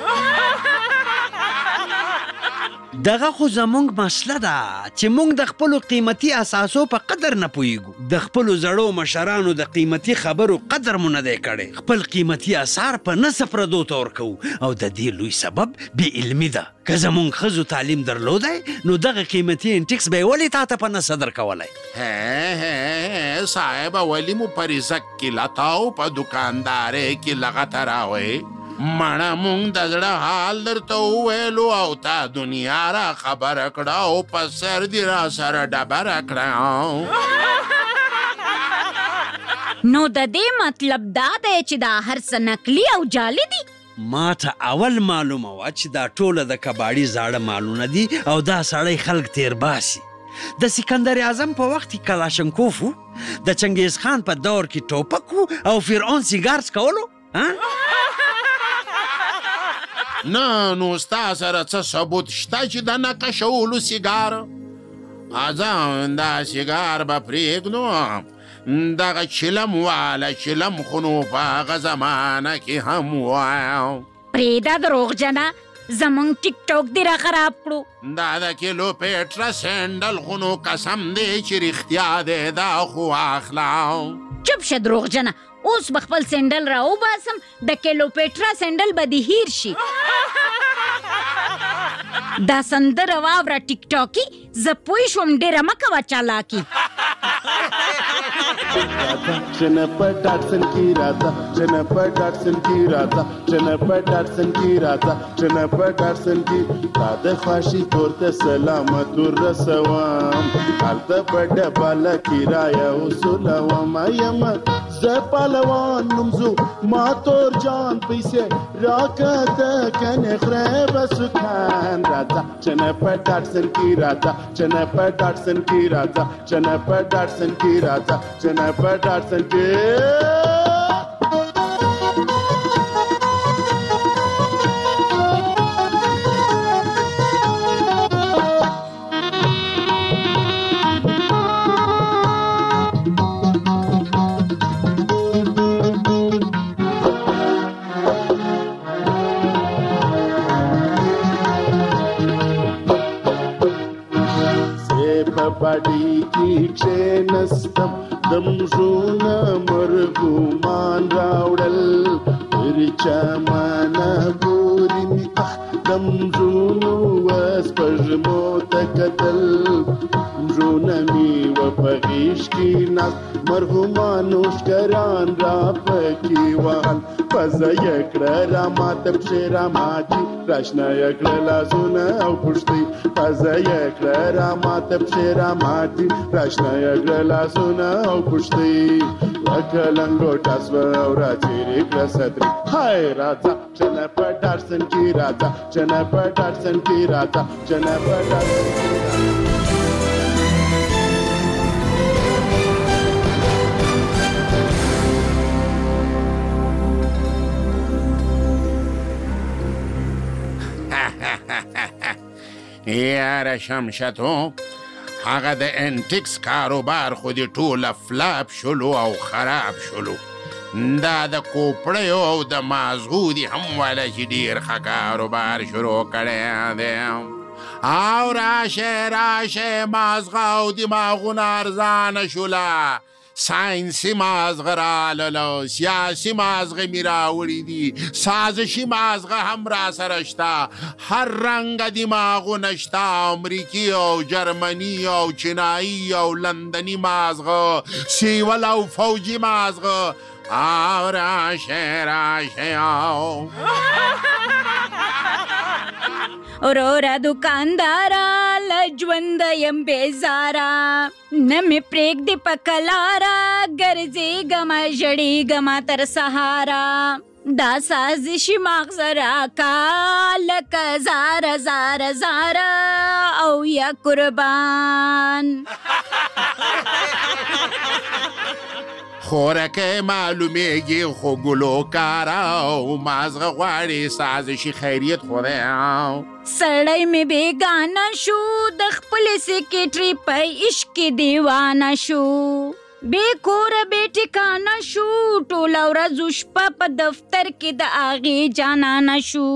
دغه خو زمونږ مسله ده چې مونږ د خپلو قیمتي اساسو په قدر نه پوهیږو. د خپلو زړو مشرانو د قیمتي خبرو قدر مو نه دی کړی. خپل قیمتي اثار په نصف پردو ته ورکوو او د دې لوی سبب بې علمي ده. که زمونږ ښځو تعلیم درلودی نو دغه قیمتي انټیکس به یې ولې تا ته په نه صدر کولی؟ هې صاحبه ولې مو په رزق کې لتاو په دوکاندارۍ کې لغته راوئ؟ مړه مونږ د زړه حال درته وویلو او تا دنیا را خبره کړه او په سر دې را سره ډبره کړه. نو د دې مطلب دا دی چې دا هر څه نقلي او جعلي دي؟ ما ته اول معلومه وه چې دا ټوله د کباړي زاړه مالونه دي او دا سړی خلک تیر باسي. د سکندر اعظم په وخت کې کلاشنکوف و، د چنګیز خان په دور کې ټوپک و او فرعون سیګار څکولو. نه نو ستا سره څه ثبوت شته چې د نقشولو سیګار؟ ازان دا سیګار به پرېږدو دغه چلم واله چلم خو نو په هغه زمانه کې هم وایم. پرېږده دروغجنه زمونږ ټیک ټاک دې را خراب کړو. دا د کیلو پیټره سینډل خو نو قسم دی چې رښتیا دی دا خو اخلا. چپ شه دروغجنه اوس به خپل سینډل را وباسم د کیلو پیټرا سینډل به دې هیر شي. دا سندره واوره ټیک ټاکي زه پوه شوم ډېره مه کوه چالاکي. Jennifer Dodson की राधा Jennifer Dodson की राधा Jennifer Dodson की राधा Jennifer Dodson की दाद ख्वाशी तोरते सलामत रसवाम हालत बड़ बाला किराया उसूलवाम यम زپالوان نمزو ما تور جان پیسه راکت کنه خراب سکان راتا Jennifer Dodson की राधा Jennifer Dodson की राधा Jennifer Dodson की राधा Jennifer Dodson की बाडी की क्षेनस्तम दमजूना मरगुमान रावडल रिचमाना बुरिनी अख दमजूनु वस्पजमो तकतल दमजूनमी वपगीश की नास मरगुमानुश करान रापकीवान पजयकड़ा रामात बशेरामाची रचना यकड़ा लाजुना औ पुष्टि पजयकड़ा रामात बशेरामाची रचना यकड़ा लाजुना औ पुष्टि वकलंगोटा स्वरा चिरी प्रसद्री हाय राजा Jennifer Dodson की राजा Jennifer Dodson की राजा Jennifer Dodson की राजा یاره شمشتو هغه د انټیکس کاروبار خو دې ټوله فلاپ شلو او خراب شلو. دا د کوپړیو او د مازغو دي هم والا چې ډېر ښه کاروبار شروع کړی دی. او راشه راشه مازغه او دماغونه ارزانه شوله ساینسي مازغه راغلله، سیاسي مازغه مې راوړي دي، سازشي مازغه هم را سره شته، هر رنګه دماغونه شته، امریکي او جرمني او چینایي او لندني مازغه، سیول او فوجي مازغه، او راشه راشه او اورورا دکاندارا لجوند یم بیزارا نمی پریک دی پکلارا گرزی گما جڑی گما تر سہارا دا سازشی مغز راکا لکا زارا زارا زارا او یا قربان خورکه معلومیږي خو ګلوکاره او مازغه غواړي سازشي خیریت خوده سړی مې بیگانه شو د خپل سیکریټري په عشق دیوانه شو بے کور بے ټکانه شو ټوله ورځ شپه په دفتر کې د هغې جانانه شو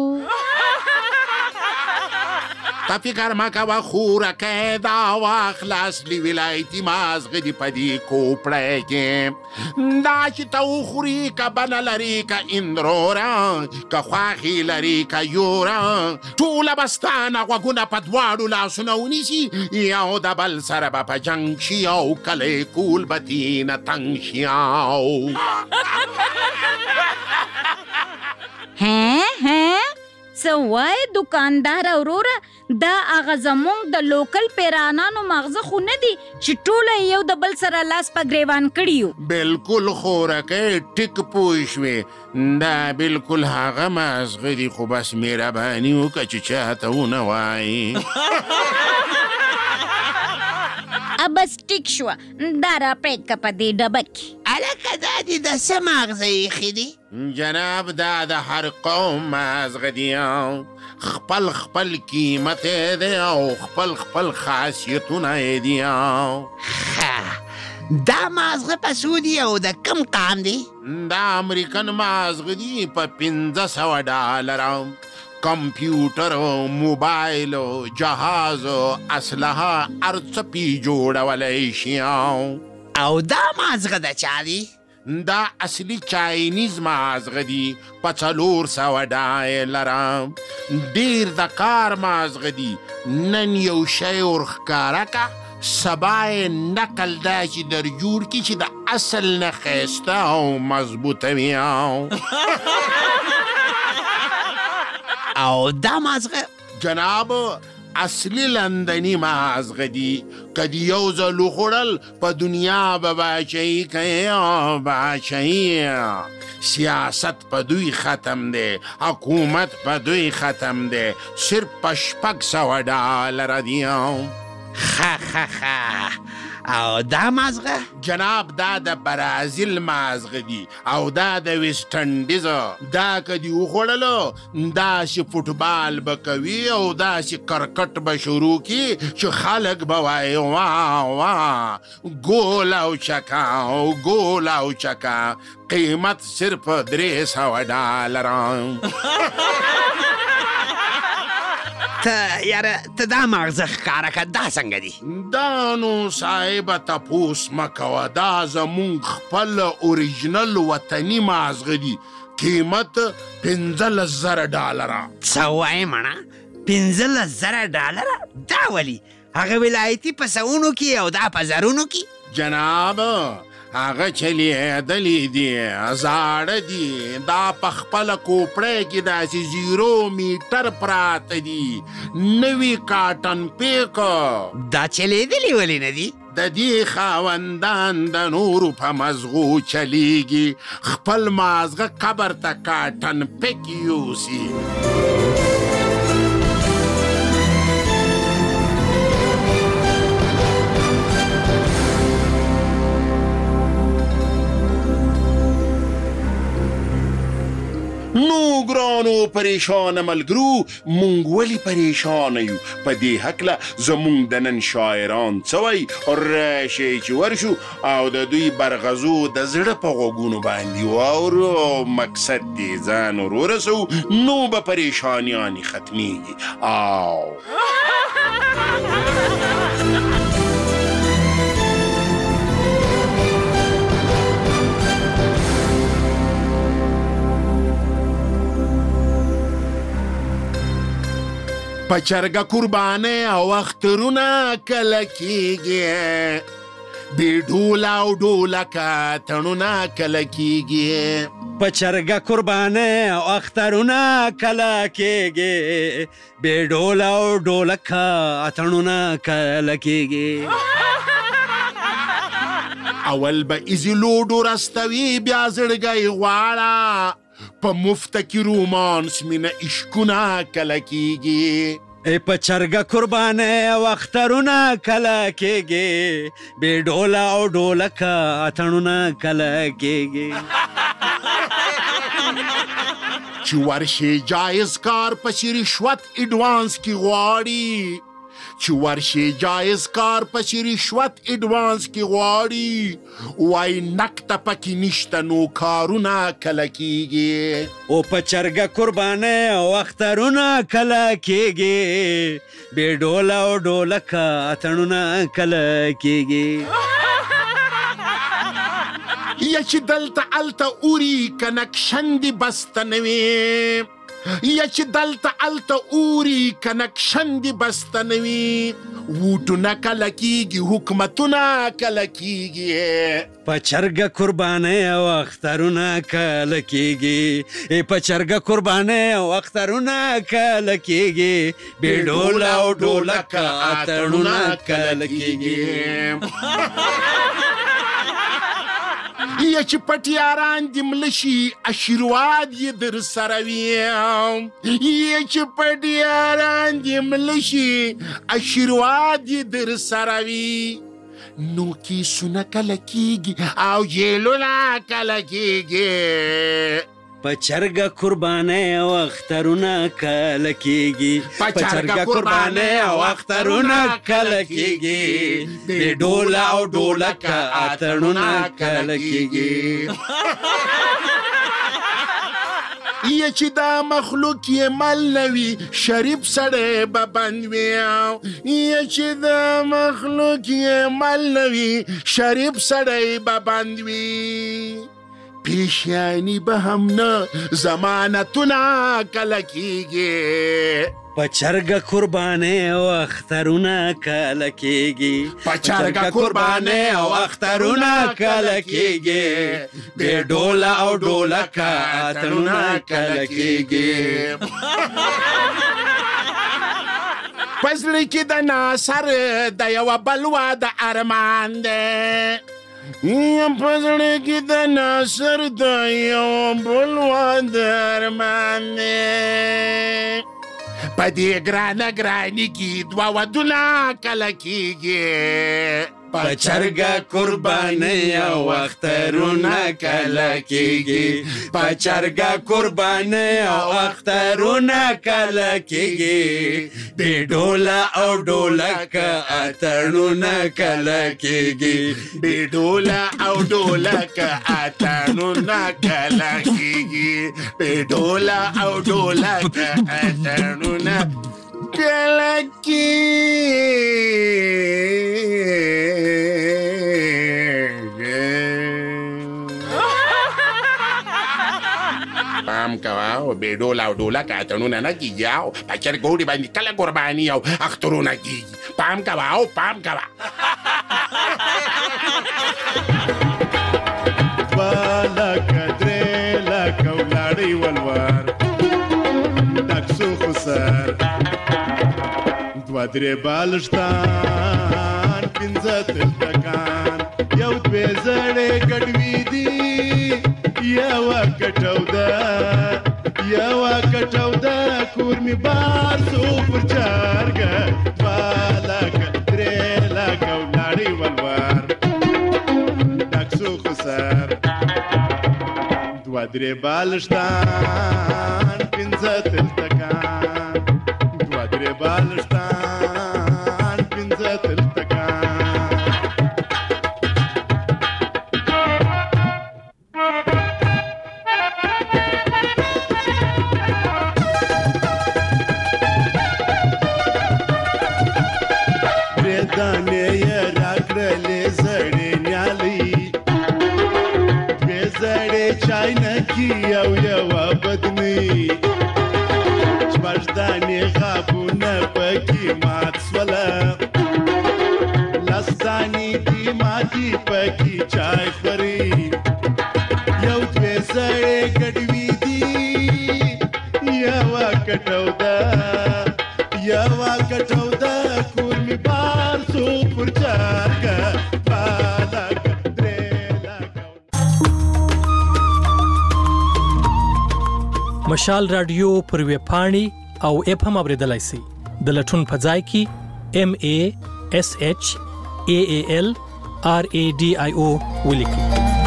تا فکر مه کوه خورکه دا واخله اصلي ولایتي مازغه دي په دې کوپړی کې دا چې ته وخوري که بنه لري که اندروره که خواښې لري که یوره ټوله به ستا نه غوږونه په دواړو لاسونه ونیسي یو د بل سره به په جنګ شي او کلی کول به تینه تنګ شي او هه هه څه وایې دکاندار وروره دا هغه زموږ د لوکل پیرانانو مغزه خو نه دي چې ټوله یو د بل سره لاس په ګریوان کړي بالکل خورکه ټیک پوه شوې دا بالکل هغه مازغه دي خو بس مهرباني وکړه چې چاته ونه وایي بس ټیک شوه دا را پرېږده په دې ډبه کې هلکه دا دې د څه ماغزه ایښي دي جناب دا د هر قوم مازغه دي خپل خپل قیمت دی او خپل خپل خاصیتونه یې دي دا مازغه په څو دي او د کوم قام دي دا امریکن مازغه دي په پنځه سوه ډالره کمپیوټر موبایل جهاز اسلحه هر څه پې جوړولی شي او دا مازغه د چا دي دا اصلي چاینیز مازغه دي په څلور سوه ډالره ډېر د کار مازغه دي نن یو شی ورښکاره که سبا یې نقل دا چې در جوړ کړي چې د اصل نه ښایسته او مضبوطه وي او دا مازغه جناب اصلي لندني مازغه دي که د یو ځل وخوړل په دنیا به باچهي کوي باچهي سیاست په دوی ختم دی حکومت په دوی ختم دی صرف په شپږ سوه ډالره دي ښه ښه ښه او دا مازغه جناب دا د برازیل مازغه دي او دا د ویسټنډیز دا که دي وخوړلو داسې فوټبال به کوي او داسې کرکټ به شروع کي چې خلک به وایي وا وا ګول او چکا او ګول او چکا قیمت صرف درې سوه ډالره ته یاره ته دا مغزه ښکاره که دا څنګه دي دا نو صاحبه تپوس مه کوه دا زمونږ خپل اوریجنل وطني مازغه دي قیمت پنځلس زره ډالره څه وایې مړه پنځلس زره ډالره دا ولي هغه ولایتي په سوونو کې او دا په زرونو کې جناب هغه چلیدلی دي زاړه دي دا په خپله کوپړی کې داسې زیرو میټر پراته دي نوي کاټن پیک دا چلیدلی ولې نه دي د دې خاوندان د نورو په مزغو چلیږي خپل مازغه قبر ته کاټن پیک یوسي نو ګرانو پریشان ملګرو مونږ ولې پریشانه یو په دې هکله زمونږ د نن شاعران څه وایي راشئ چې ورشو او د دوی برغزو د زړه په غوږونو باندې واورو او مقصد دې ځان ور ورسو نو به پریشانیانې ختمیږي او پچرګه قربانه او اخترونه کله کیږي بی ډوله او ډولکه تړونه کله کیږي پچرګه قربانه او اخترونه کله کیږي بی ډوله او ډولکه تړونه کله کیږي اول به ایزی لوډو راستوي بیا زړګی غواړه په مفته کې رومانس مینه عشقونه کله کیږي ای پچرګه قربانه او اخترونه کله کیږي بی ډوله او ډولکه تړونه کله کیږي چې ورشي جایز کار پسې رشوت اډوانس کې غواړي چې ورشي جایز کار پسې رشوت اډوانس کې غواړي وای نقطه پکې نشته نو کارونه کله کیږي او پچرګه قربانه او اخترونه کله کیږي بی ډوله او ډولکه تړونه کله کیږي یا چې دلته الته اوري کنکشن دی بسته نوي یا چې دلته الته اوري کنکشن دی بسته نوي ووټونه کله کیږي حکومتونه کله کیږي پچرګه قربانه او اخترونه کله کیږي ای پچرګه قربانه او اخترونه کله کیږي بی ډوله او ډولکه تړونه کله کیږي یا چې پټیاران دې ملشي آشیرواد یې در سره وي یا چې پټیاران دې ملشي آشیرواد یې در سره وي نو کیسونه کله کیږي او جیلونه کله کیږي پچرګه قربانه او اخترونه کله کیږي پچرګه قربانه او اخترونه کله کیږي بی ډوله او ډولکه تړونه کله کیږي یا چې دا مخلوق یې مل نوي شریف سړی به بند وي یا چې دا مخلوق یې مل نوي شریف سړی به بند وي پیشانی به هم نه ضمانتونه کله کیږي پچرګه قربانه او اخترونه کله کیږي پچرګه قربانه او اخترونه کله کیږي بی ډوله او ډولکه تړونه کله کیږي پزړه کې د ناصر د یوه بلوا د ارمان دی پزړه کې د ناصر د یوه بلوا د ارمان دی په دې ګرانه ګراني کې دوه ودونه کله کیږي پچرګه قربانه او اخترونه کله کیږي پچرګه قربانه او اخترونه کله کیږي بی ډوله او ډولکه تړونه کله کیږي بی ډوله او ډولکه تړونه کله کیږي بی ډوله او ډولکه تړونه کله پام کوه او بی ډوله او ډولکه تړونه نه کیږي او پچرګه وړي باندې کله قرباني او اخترونه کیږي پام کوه او پام کوه دوه لکه درې لکه ولاړې ولور ډک سو خسر دوه درې بالشتان پنځه تلتکان یو دوې زړې ګډوي دي یوه کټوده یوه کټوده کور مې بار سو پر چارګه دوه لکه درې لکه ولاړې ولور ډک سو خسر دوه درې بالشتان پنځه تلتکان دوه درې بالشتان پنځه تلتکان درې دانې یې راکړلې زړې نیالۍ دوې زړې چاینکي او یوه بدنۍ شپږ دانې غابونه پکې مات سوله لس دانې دي ماتي پکې چای خوري یو دوې زړې ګډوي دي یوه کټو ده یوه کټو ده کور مې بار سو پر چارګه مشال رادیو پر ویب پاڼې او اپ هم اوریدلای شئ د لټون په ځای کې ام ا اس اچ ا ا ال ار ا ډي آی او ولیکئ.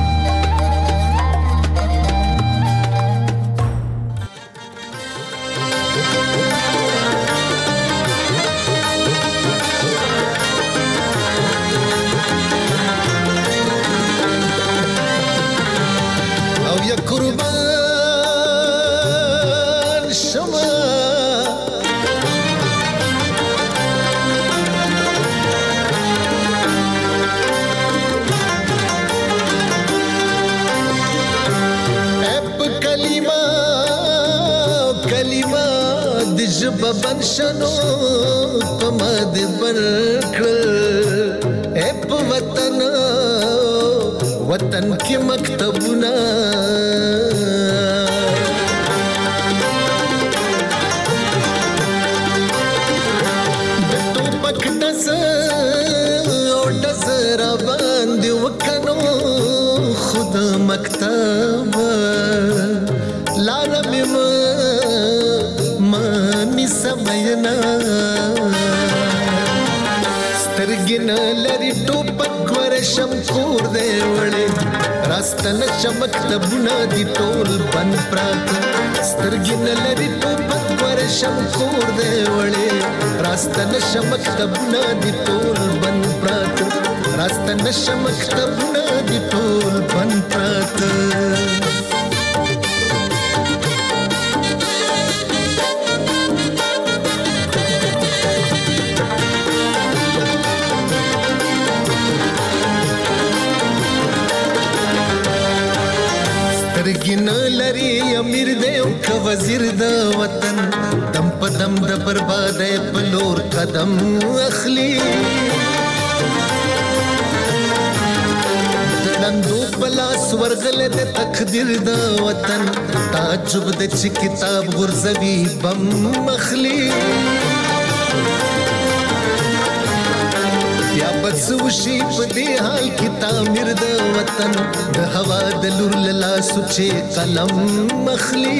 ببن شنو پمد برکل اپ وطن وطن کی مکتبنا دتو پکدس او دزرا باندې وکنو خود مکتب لارم سمينا سترګنا لري ټوپک ورشم کور دی وړي راستن شمک تبنا دي ټول بن پرات سترګنا لري ټوپک ورشم کور دی وړي راستن شمک تبنا دي ټول بن پرات راستن شمک تبنا دي ټول بن پرات سترګین لري امیر دی او که وزیر د وطن دم په دم د بربادۍ په لور قدم اخلي د ړندو په لاس ورغلی د تقدیر د وطن تعجب د چې کتاب غورځوي بم اخلي یا بس وشي په دې حال کې تعمیر د وطن د هوا د لور له سوچې قلم مخلي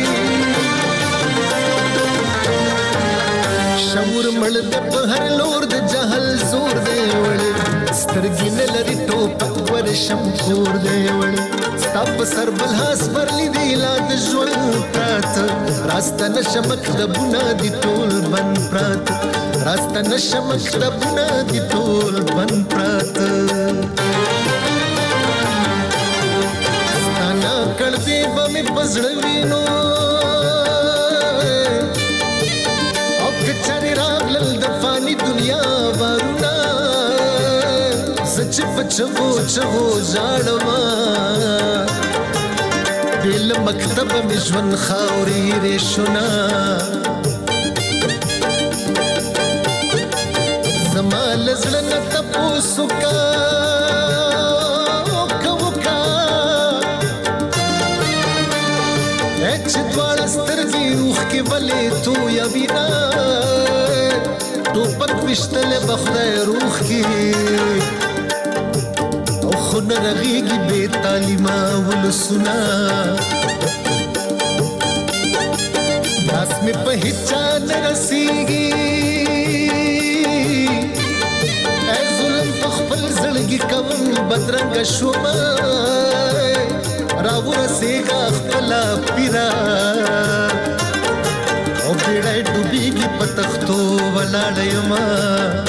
شعور مړ د په هر لور د جهل زور دی وړي سترګې نه لري ټوپک ورشم کور دی وړي ستا په سر بلحاس برلی دی لا د ژوند پراته راسته نشه مکتبونه دي ټول بند پراته راسته نشه مکتبونه دي ټول بند پراته ستا ناکړ دی به مې په زړه وینو او که چارې راغلل د فاني دنیا بارونه زه چې په چغو چغو ژاړمه بې له مکتبه مې ژوند خاورې ریشونه زما له زړه نه تپوس وکړه وکړه وکړه چې دواړه سترګې روح کې ولې تویوینه ټوپک ویشتلی به خدای روح کې او خو نه رغېږي بې تعلیمه ولسونه لاس مې په هیچا نه رسېږي ای ظلم په خپل زړګي کوم بدرنګه شومه راورسېږه خپله پیره او بیړی ډوبېږي په تختو ولاړه یمه